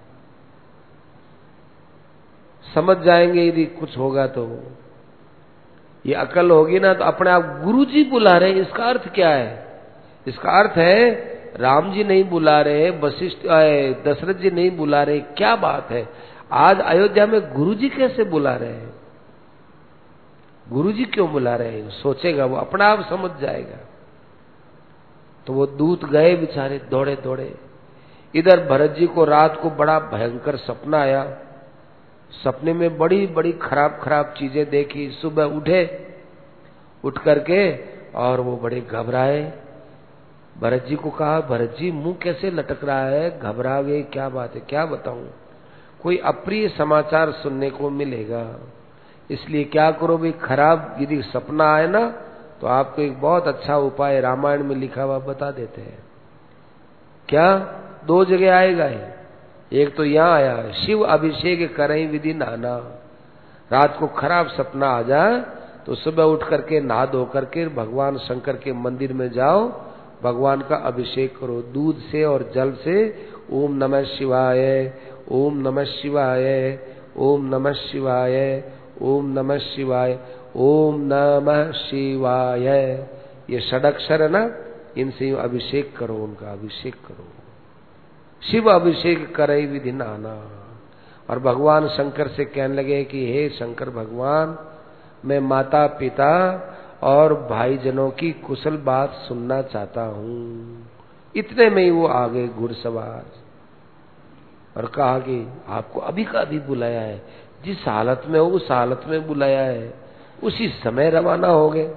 समझ जाएंगे यदि कुछ होगा तो, ये अकल होगी ना, तो अपने आप गुरु जी बुला रहे हैं, इसका अर्थ क्या है? इसका अर्थ है राम जी नहीं बुला रहे, वशिष्ठ दशरथ जी नहीं बुला रहे, क्या बात है, आज अयोध्या में गुरु जी कैसे बुला रहे हैं, गुरु जी क्यों बुला रहे हैं, सोचेगा वो, अपना आप समझ जाएगा। तो वो दूत गए बेचारे दौड़े दौड़े। इधर भरत जी को रात को बड़ा भयंकर सपना आया, सपने में बड़ी बड़ी खराब खराब चीजें देखी। सुबह उठे, उठ करके और वो बड़े घबराए। भरत जी को कहा, भरत जी मुंह कैसे लटक रहा है, घबरा गए, क्या बात है, क्या बताऊं, कोई अप्रिय समाचार सुनने को मिलेगा, इसलिए क्या करो भाई, खराब यदि सपना आए ना तो आपको एक बहुत अच्छा उपाय रामायण में लिखा हुआ बता देते हैं। क्या? दो जगह आएगा है, एक तो यहाँ आया, शिव अभिषेक करें विधि नाना। रात को खराब सपना आ जाए तो सुबह उठ करके नहा धो करके भगवान शंकर के मंदिर में जाओ, भगवान का अभिषेक करो दूध से और जल से। ओम नमः शिवाय, ओम नमः शिवाय, ओम नमः शिवाय, ओम नमः शिवाय, ओम नमः शिवाय, ये षडक्षर है ना, इनसे अभिषेक करो, उनका अभिषेक करो। शिव अभिषेक करे विधि नाना। और भगवान शंकर से कहने लगे कि हे शंकर भगवान, मैं माता पिता और भाईजनों की कुशल बात सुनना चाहता हूँ। इतने में ही वो आ गए घुड़सवार और कहा कि आपको अभी का अभी बुलाया है, जिस हालत में हो उस हालत में बुलाया है, उसी समय रवाना हो गए।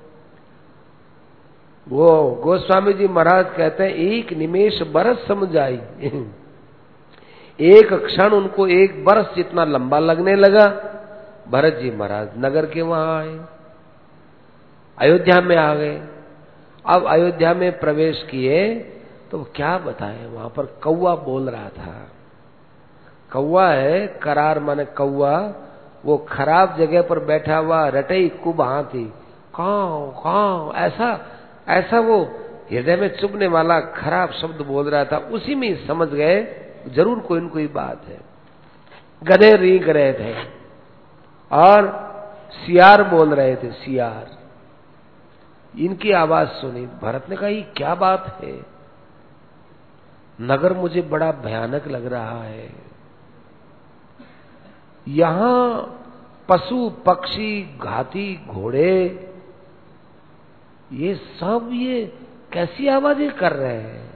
वो गोस्वामी जी महाराज कहते हैं, एक निमेष बरस समझ आई, एक क्षण उनको एक वर्ष जितना लंबा लगने लगा। भरत जी महाराज नगर के वहां आए, अयोध्या में आ गए। अब अयोध्या में प्रवेश किए तो क्या बताएं, वहां पर कौवा बोल रहा था। कौवा है, करार माने कौवा, वो खराब जगह पर बैठा हुआ रटई कुब हाथी, काऊ काऊ, ऐसा ऐसा वो हृदय में चुभने वाला खराब शब्द बोल रहा था। उसी में समझ गए जरूर कोई न कोई बात है। गधे रींग रहे थे और सियार बोल रहे थे, सियार। इनकी आवाज सुनी, भरत ने कहा ये क्या बात है, नगर मुझे बड़ा भयानक लग रहा है। यहां पशु पक्षी घाती घोड़े ये सब ये कैसी आवाजें कर रहे हैं।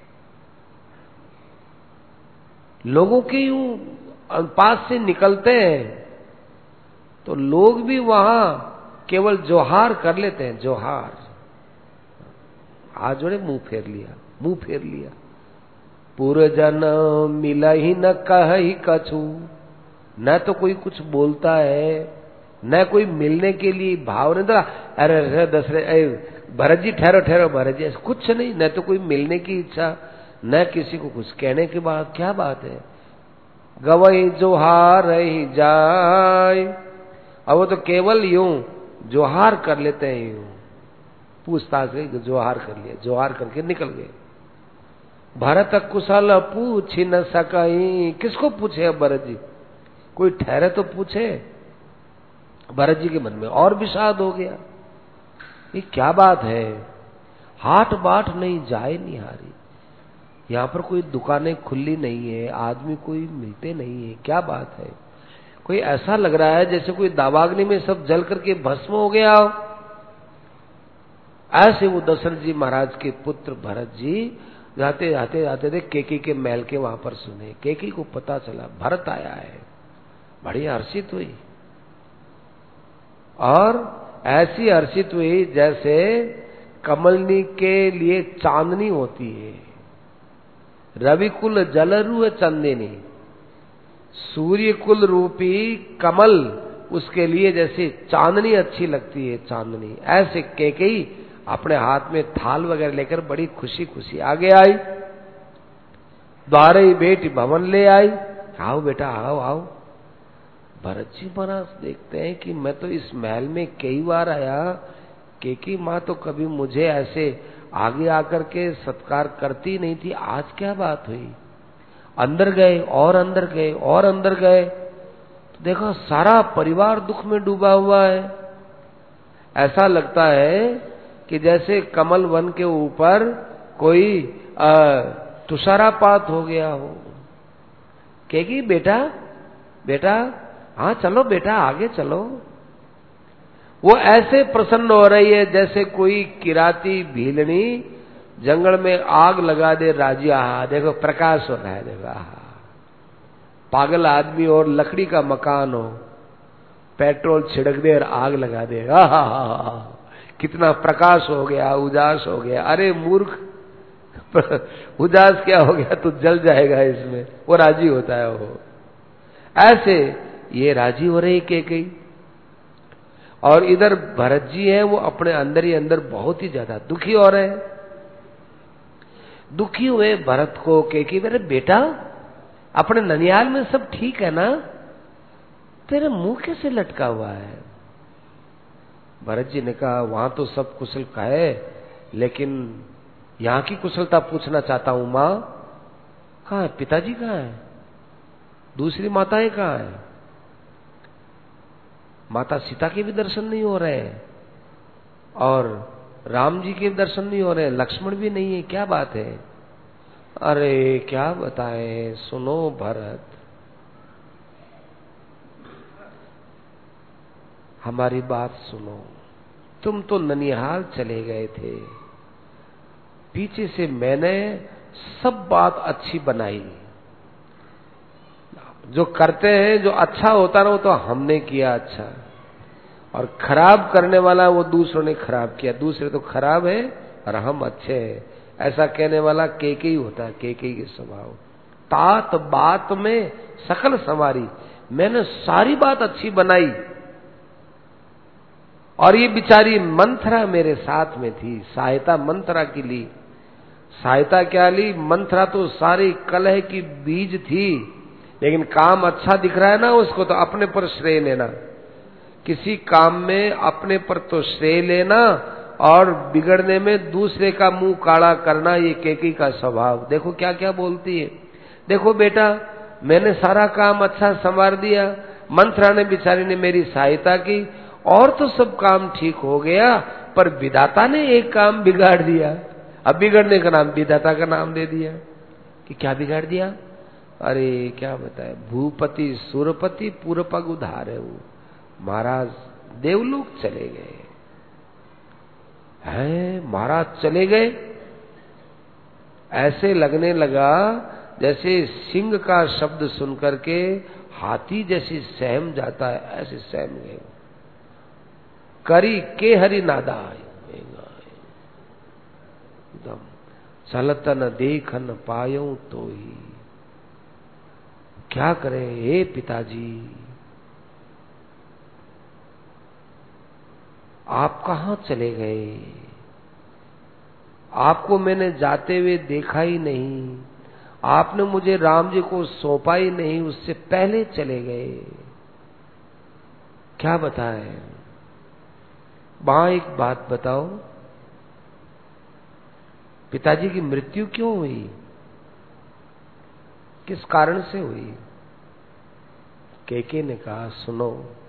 लोगों के यूं पास से निकलते हैं तो लोग भी वहां केवल जोहार कर लेते हैं, जोहार। हाथ जोड़े, मुंह फेर लिया, मुंह फेर लिया। पुरजन मिला ही न कह ही कछु, न तो कोई कुछ बोलता है, न कोई मिलने के लिए भाव नहीं। अरे अरे दशरथ, भरत जी ठहरो ठहरो, भरत जी कुछ नहीं, न तो कोई मिलने की इच्छा, न किसी को कुछ कहने के बाद। क्या बात है, गवई जोहार ही जाए। अब वो तो केवल यूं जोहार कर लेते हैं, यूं पूछताछ से जोहार कर लिया, जोहार करके निकल गए। भरत कुशल पूछ न सकई, किसको पूछे अब भरत जी, कोई ठहरे तो पूछे। भरत जी के मन में और विषाद हो गया, ये क्या बात है, हाट बाट नहीं जाए निहारी, यहाँ पर कोई दुकानें खुली नहीं है, आदमी कोई मिलते नहीं है, क्या बात है। कोई ऐसा लग रहा है जैसे कोई दावाग्नि में सब जल करके भस्म हो गया हो। ऐसे वो दशरथ जी महाराज के पुत्र भरत जी जाते जाते जाते थे केकी के महल के वहां पर सुने। केकी को पता चला भरत आया है, बड़ी हर्षित हुई, और ऐसी हर्षित हुई जैसे कमलनी के लिए चांदनी होती है। रवि कुल जलरू चंदिनी, सूर्य कुल रूपी कमल उसके लिए जैसे चांदनी अच्छी लगती है, चांदनी। ऐसे केकई अपने हाथ में थाल वगैरह लेकर बड़ी खुशी खुशी आगे आई। द्वारे बेटी भवन ले आई, आओ बेटा आओ आओ। भरत जी महाराज देखते हैं कि मैं तो इस महल में कई बार आया, केकी माँ तो कभी मुझे ऐसे आगे आकर के सत्कार करती नहीं थी, आज क्या बात हुई। अंदर गए और अंदर गए और अंदर गए तो देखो सारा परिवार दुख में डूबा हुआ है। ऐसा लगता है कि जैसे कमल वन के ऊपर कोई तुषारापात हो गया हो। कहेगी बेटा बेटा, हाँ चलो बेटा आगे चलो। वो ऐसे प्रसन्न हो रही है जैसे कोई किराती भीलनी जंगल में आग लगा दे राजी। आहा देखो प्रकाश हो रहा है, देखो आहा। पागल आदमी और लकड़ी का मकान हो, पेट्रोल छिड़क दे और आग लगा दे, आहा कितना प्रकाश हो गया, उजास हो गया। अरे मूर्ख, उजास क्या हो गया, तू जल जाएगा इसमें। वो राजी होता है वो। ऐसे ये राजी हो रही केकई, और इधर भरत जी हैं वो अपने अंदर ही अंदर बहुत ही ज्यादा दुखी हो रहे हैं। दुखी हुए भरत को केकई, मेरे बेटा अपने ननियाल में सब ठीक है ना, तेरा मुंह कैसे लटका हुआ है। भरत जी ने कहा वहां तो सब कुशल का है, लेकिन यहां की कुशलता पूछना चाहता हूं। माँ कहाँ है, पिताजी कहाँ है, दूसरी माताएं कहाँ है। माता सीता के भी दर्शन नहीं हो रहे हैं और राम जी के दर्शन नहीं हो रहे हैं, लक्ष्मण भी नहीं है, क्या बात है। अरे क्या बताएं, सुनो भरत, हमारी बात सुनो। तुम तो ननिहाल चले गए थे, पीछे से मैंने सब बात अच्छी बनाई। जो करते हैं, जो अच्छा होता ना वो तो हमने किया अच्छा, और खराब करने वाला वो दूसरों ने खराब किया। दूसरे तो खराब है और हम अच्छे हैं, ऐसा कहने वाला केकई होता है, केकई के स्वभाव। तात बात में सकल संवारी, मैंने सारी बात अच्छी बनाई और ये बिचारी मंथरा मेरे साथ में थी, सहायता मंथरा की ली। सहायता क्या ली? मंथरा तो सारी कलह की बीज थी, लेकिन काम अच्छा दिख रहा है ना उसको, तो अपने पर श्रेय लेना। किसी काम में अपने पर तो श्रेय लेना और बिगड़ने में दूसरे का मुंह काला करना, ये केकी का स्वभाव। देखो क्या क्या बोलती है। देखो बेटा, मैंने सारा काम अच्छा संवार दिया, मंथरा ने बिचारी ने मेरी सहायता की और तो सब काम ठीक हो गया, पर विधाता ने एक काम बिगाड़ दिया। अब बिगड़ने का नाम विधाता का नाम दे दिया कि क्या बिगाड़ दिया? अरे क्या बताए, भूपति सुरपति पूरपग उधारे वो महाराज देवलोक चले गए हैं। महाराज चले गए, ऐसे लगने लगा जैसे सिंह का शब्द सुनकर के हाथी जैसे सहम जाता है, ऐसे सहम गए। करी के हरि नादा एकदम चलत न देख न पायो तो ही। क्या करें हे पिताजी, आप कहां चले गए? आपको मैंने जाते हुए देखा ही नहीं, आपने मुझे राम जी को सौंपा ही नहीं, उससे पहले चले गए। क्या बताएं? वहां एक बात बताओ, पिताजी की मृत्यु क्यों हुई? किस कारण से हुई? केके ने कहा सुनो।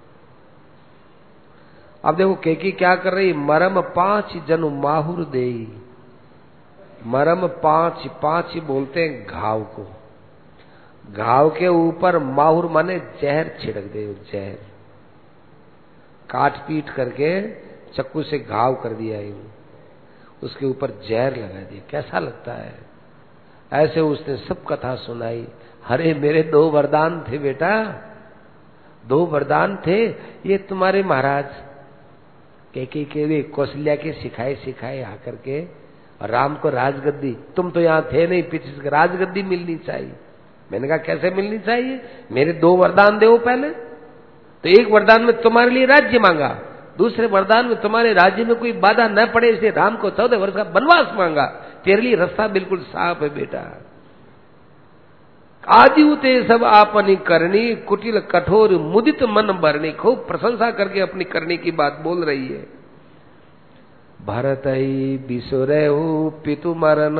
अब देखो केकी क्या कर रही, मरम पांच जनु माहुर देई। मरम पांच, पांच बोलते हैं घाव को। घाव के ऊपर माहुर माने जहर छिड़क दे, जहर काट पीट करके चक्कू से घाव कर दिया, उसके ऊपर जहर लगा दिया। कैसा लगता है? ऐसे उसने सब कथा सुनाई। अरे मेरे दो वरदान थे बेटा, दो वरदान थे ये तुम्हारे महाराज केके के कौशल्या के सिखाए सिखाए आकर के, और राम को राजगद्दी, तुम तो यहाँ थे नहीं, पीछे से राजगद्दी मिलनी चाहिए। मैंने कहा कैसे मिलनी चाहिए? मेरे दो वरदान दो पहले। तो एक वरदान में तुम्हारे लिए राज्य मांगा, दूसरे वरदान में तुम्हारे राज्य में कोई बाधा न पड़े इसलिए राम को चौदह वर्ष का वनवास मांगा। तेरे लिए रास्ता बिल्कुल साफ है बेटा। आदिउते सब आपनी करनी, कुटिल कठोर मुदित मन भरनी। खूब प्रशंसा करके अपनी करनी की बात बोल रही है। भरतई बिसुरहु पितु मरन,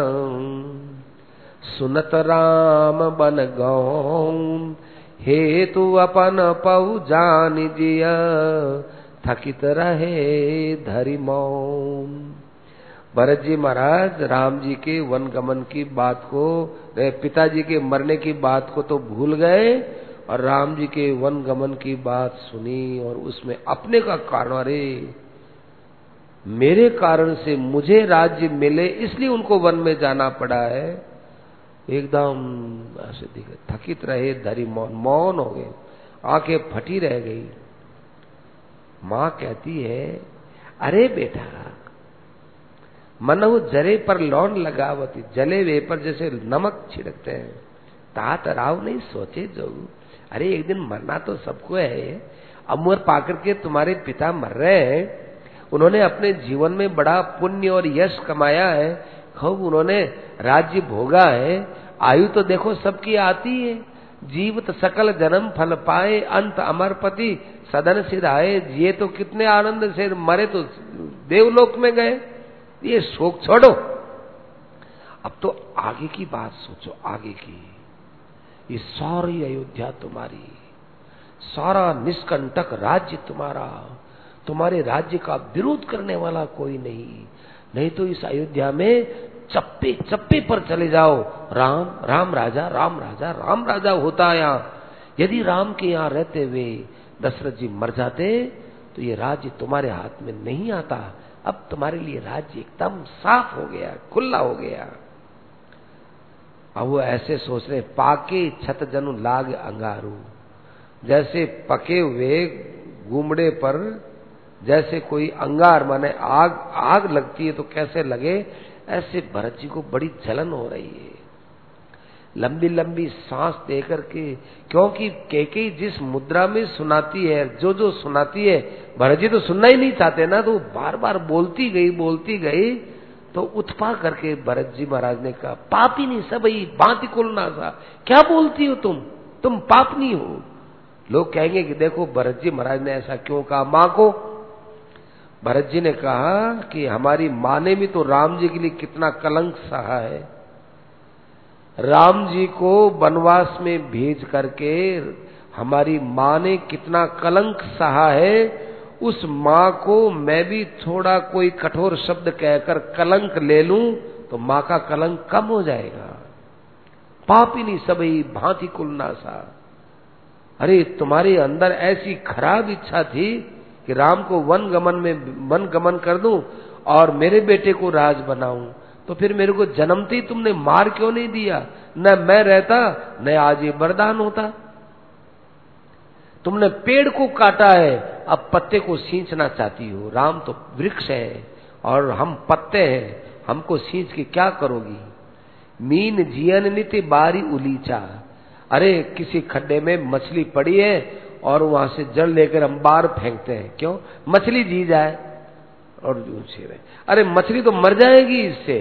सुनत राम बन गौन। हेतु अपन पहु जान जिया, थकित रहे धरि मौन। भरत जी महाराज राम जी के वन गमन की बात को, पिताजी के मरने की बात को तो भूल गए और राम जी के वन गमन की बात सुनी और उसमें अपने का कारण, अरे मेरे कारण से मुझे राज्य मिले इसलिए उनको वन में जाना पड़ा है। एकदम ऐसे दिखे, थकित रहे धरि मौन, मौन हो गए, आंखें फटी रह गई। मां कहती है अरे बेटा, मनहु जरे पर लौन लगावती, जले वे पर जैसे नमक छिड़कते हैं। तात राव नहीं सोचे जो, अरे एक दिन मरना तो सबको है। अमर पाकर के तुम्हारे पिता मर रहे हैं, उन्होंने अपने जीवन में बड़ा पुण्य और यश कमाया है, खूब उन्होंने राज्य भोगा है। आयु तो देखो सबकी आती है, जीवित सकल जन्म फल पाए, अंत अमरपति सदन सिधाए। जिए तो कितने आनंद से, मरे तो देवलोक में गए। ये शोक छोड़ो, अब तो आगे की बात सोचो, आगे की। ये सारी अयोध्या तुम्हारी, सारा निष्कंटक राज्य तुम्हारा, तुम्हारे राज्य का विरोध करने वाला कोई नहीं। नहीं तो इस अयोध्या में चप्पे चप्पे पर चले जाओ, राम राम राजा राम राजा राम राजा होता यहाँ। यदि राम के यहाँ रहते हुए दशरथ जी मर जाते तो ये राज्य तुम्हारे हाथ में नहीं आता। अब तुम्हारे लिए राज्य एकदम साफ हो गया, खुला हो गया। अब वो ऐसे सोच रहे, पाके छत जनु लाग अंगारू। जैसे पके हुए गुमड़े पर जैसे कोई अंगार माने आग आग लगती है तो कैसे लगे, ऐसे भरत जी को बड़ी जलन हो रही है। लंबी लंबी सांस दे करके, क्योंकि कैकेयी जिस मुद्रा में सुनाती है, जो जो सुनाती है, भरत जी तो सुनना ही नहीं चाहते ना, तो बार बार बोलती गई बोलती गई। तो उत्पा करके भरत जी महाराज ने कहा, पापी नहीं सबई बांति कुलना सा, क्या बोलती हो तुम तुम पापनी हो। लोग कहेंगे कि देखो भरत जी महाराज ने ऐसा क्यों कहा माँ को। भरत जी ने कहा कि हमारी माँ ने भी तो राम जी के लिए कितना कलंक सहा है। राम जी को वनवास में भेज करके हमारी माँ ने कितना कलंक सहा है। उस माँ को मैं भी थोड़ा कोई कठोर शब्द कहकर कलंक ले लूं तो माँ का कलंक कम हो जाएगा। पापिनी सबई भांति कुलनासा। अरे तुम्हारे अंदर ऐसी खराब इच्छा थी कि राम को वन गमन में वन गमन कर दूं और मेरे बेटे को राज बनाऊं, तो फिर मेरे को जन्मते ही तुमने मार क्यों नहीं दिया? न मैं रहता न आज ये वरदान होता। तुमने पेड़ को काटा है, अब पत्ते को सींचना चाहती हो। राम तो वृक्ष है और हम पत्ते हैं, हमको सींच के क्या करोगी? मीन जियन निति बारी उलीचा। अरे किसी खड्डे में मछली पड़ी है और वहां से जल लेकर हम बाहर फेंकते हैं, क्यों? मछली जी जाए और ऊंची रहे। अरे मछली तो मर जाएगी इससे।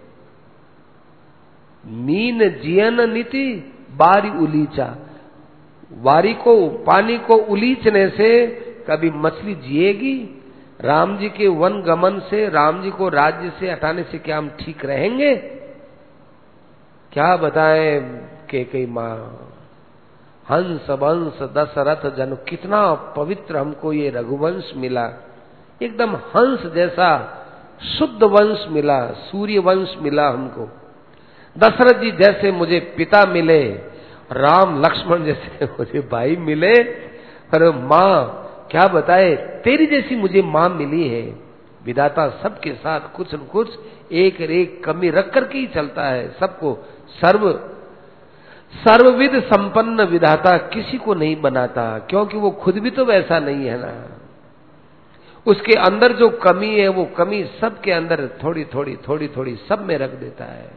मीन जियन नीति बारी उलीचा। वारी को, पानी को उलीचने से कभी मछली जिएगी? राम जी के वन गमन से, राम जी को राज्य से हटाने से क्या हम ठीक रहेंगे? क्या बताएं कैकेयी माँ। हंस वंश दशरथ जन, कितना पवित्र हमको ये रघुवंश मिला। एकदम हंस जैसा शुद्ध वंश मिला, सूर्य वंश मिला हमको। दशरथ जी जैसे मुझे पिता मिले, राम लक्ष्मण जैसे मुझे भाई मिले, पर माँ क्या बताए तेरी जैसी मुझे माँ मिली है। विधाता सबके साथ कुछ न कुछ एक एक कमी रख करके ही चलता है। सबको सर्व सर्वविद संपन्न विधाता किसी को नहीं बनाता, क्योंकि वो खुद भी तो वैसा नहीं है ना। उसके अंदर जो कमी है वो कमी सबके अंदर थोड़ी थोड़ी थोड़ी थोड़ी सब में रख देता है।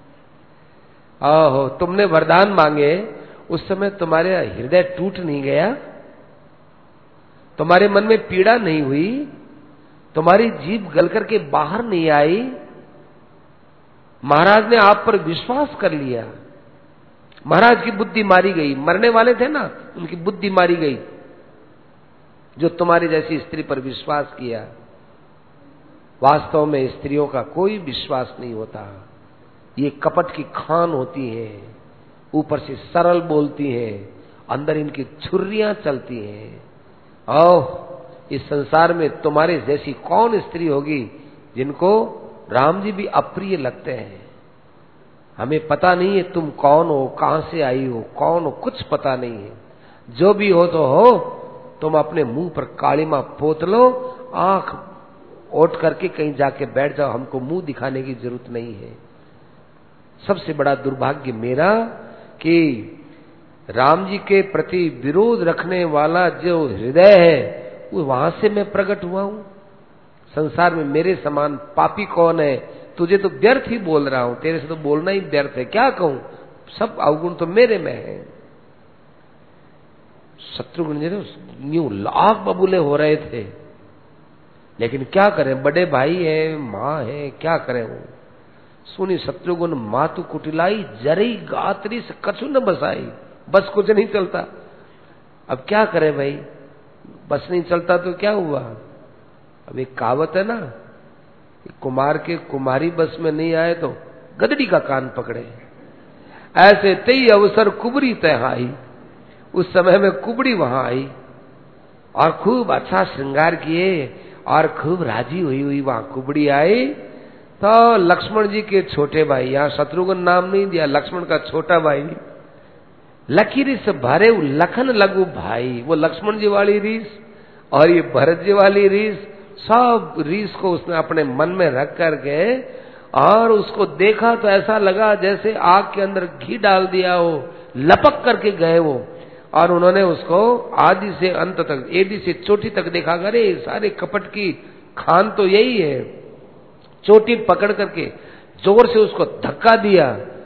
आहो, तुमने वरदान मांगे, उस समय तुम्हारे हृदय टूट नहीं गया? तुम्हारे मन में पीड़ा नहीं हुई? तुम्हारी जीभ गल करके बाहर नहीं आई? महाराज ने आप पर विश्वास कर लिया। महाराज की बुद्धि मारी गई। मरने वाले थे ना, उनकी बुद्धि मारी गई, जो तुम्हारी जैसी स्त्री पर विश्वास किया। वास्तव में स्त्रियों का कोई विश्वास नहीं होता। ये कपट की खान होती है, ऊपर से सरल बोलती है, अंदर इनकी छुर्रियां चलती हैं। ओह, इस संसार में तुम्हारे जैसी कौन स्त्री होगी जिनको राम जी भी अप्रिय लगते हैं? हमें पता नहीं है तुम कौन हो, कहां से आई हो, कौन हो, कुछ पता नहीं है। जो भी हो तो हो, तुम अपने मुंह पर कालिमा पोत लो, आंख ओट करके कहीं जाके बैठ जाओ, हमको मुंह दिखाने की जरूरत नहीं है। सबसे बड़ा दुर्भाग्य मेरा कि राम जी के प्रति विरोध रखने वाला जो हृदय है, वो वहां से मैं प्रकट हुआ हूं। संसार में मेरे समान पापी कौन है? तुझे तो व्यर्थ ही बोल रहा हूं, तेरे से तो बोलना ही व्यर्थ है। क्या कहूं, सब अवगुण तो मेरे में है। शत्रुघ्न जी न्यू लाख बबूले हो रहे थे, लेकिन क्या करें, बड़े भाई है, माँ है, क्या करें। वो सुनी शत्रुघ्न मातु कुटिलाई, जरी गात्री से कछु न बसाई। बस कुछ नहीं चलता। अब क्या करें भाई, बस नहीं चलता तो क्या हुआ? अब एक कहावत है ना, कुमार के कुमारी बस में नहीं आए तो गदड़ी का कान पकड़े। ऐसे तई अवसर कुबरी तय आई। उस समय में कुबड़ी वहां आई और खूब अच्छा श्रृंगार किए और खूब राजी हुई हुई वहां कुबड़ी आई। तो लक्ष्मण जी के छोटे भाई, यहां शत्रुघ्न नाम नहीं दिया, लक्ष्मण का छोटा भाई, लकीर से भरे लखन लगू भाई। वो लक्ष्मण जी वाली रीस और ये भरत जी वाली रीस, सब रीस को उसने अपने मन में रख करके और उसको देखा तो ऐसा लगा जैसे आग के अंदर घी डाल दिया हो, लपक करके गए वो। और उन्होंने उसको आदि से अंत तक, एडी से चोटी तक देखा। अरे सारे कपट की खान तो यही है। चोटी पकड़ करके जोर से उसको धक्का दिया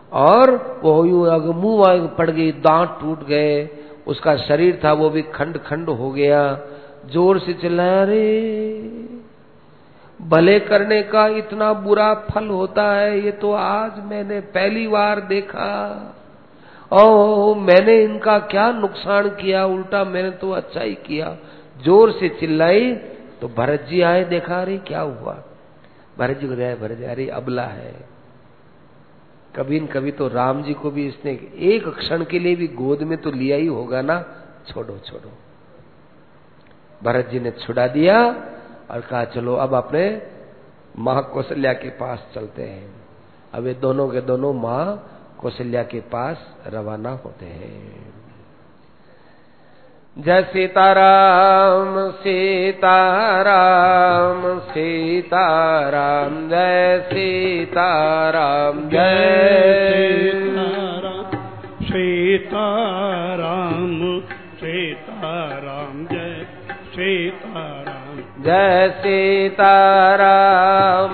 और वो यूं मुंह पड़ गई, दांत टूट गए, उसका शरीर था वो भी खंड खंड हो गया। जोर से चिल्लाया, अरे भले करने का इतना बुरा फल होता है, ये तो आज मैंने पहली बार देखा। ओ मैंने इनका क्या नुकसान किया, उल्टा मैंने तो अच्छा ही किया। जोर से चिल्लाई तो भरत जी आए, देखा अरे क्या हुआ। भरत जी को देखा, भरत जी अरे अबला है। कभी न कभी तो राम जी को भी इसने एक क्षण के लिए भी गोद में तो लिया ही होगा ना, छोड़ो छोड़ो। भरत जी ने छुड़ा दिया और कहा चलो अब अपने माँ कौशल्या के पास चलते हैं। अब ये दोनों के दोनों माँ कौशल्या के पास रवाना होते हैं। जय सीताराम सीताराम सीताराम, जय सीताराम जय सीताराम सीताराम जय सीताराम, जय सीताराम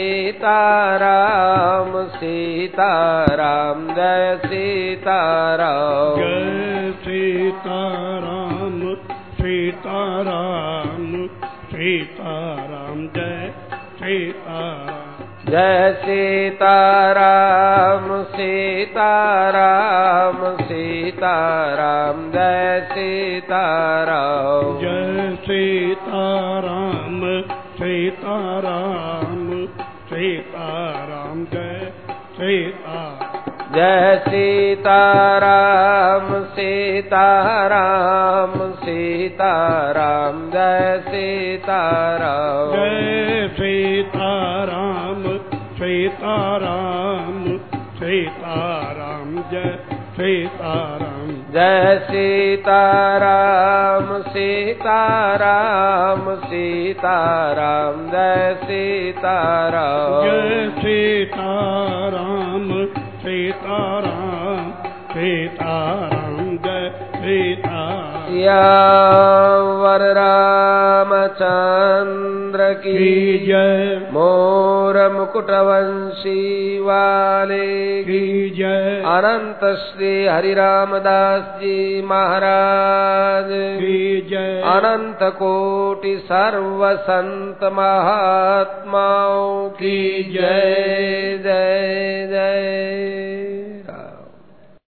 सीताराम सीताराम, जय सीताराम जय सीताराम सीताराम सीताराम जय सीताराम, जय सीताराम सीताराम सीताराम, जय सीताराम जय सीताराम सीताराम सीताराम जय सीताराम, जय सीताराम सीताराम सीताराम, जय सीताराम जय सीताराम सीताराम सीताराम जय सीताराम, जय सीताराम सीताराम सीताराम, जय सीताराम जय सीताराम सीताराम सीताराम जय सीताराम, सियावर रामचंद्र की जय, मोर मुकुटवंशी वाले की जय, अनंत श्री हरि रामदास जी महाराज की जय, अनंत कोटि सर्व संत महात्माओं की जय जय जय।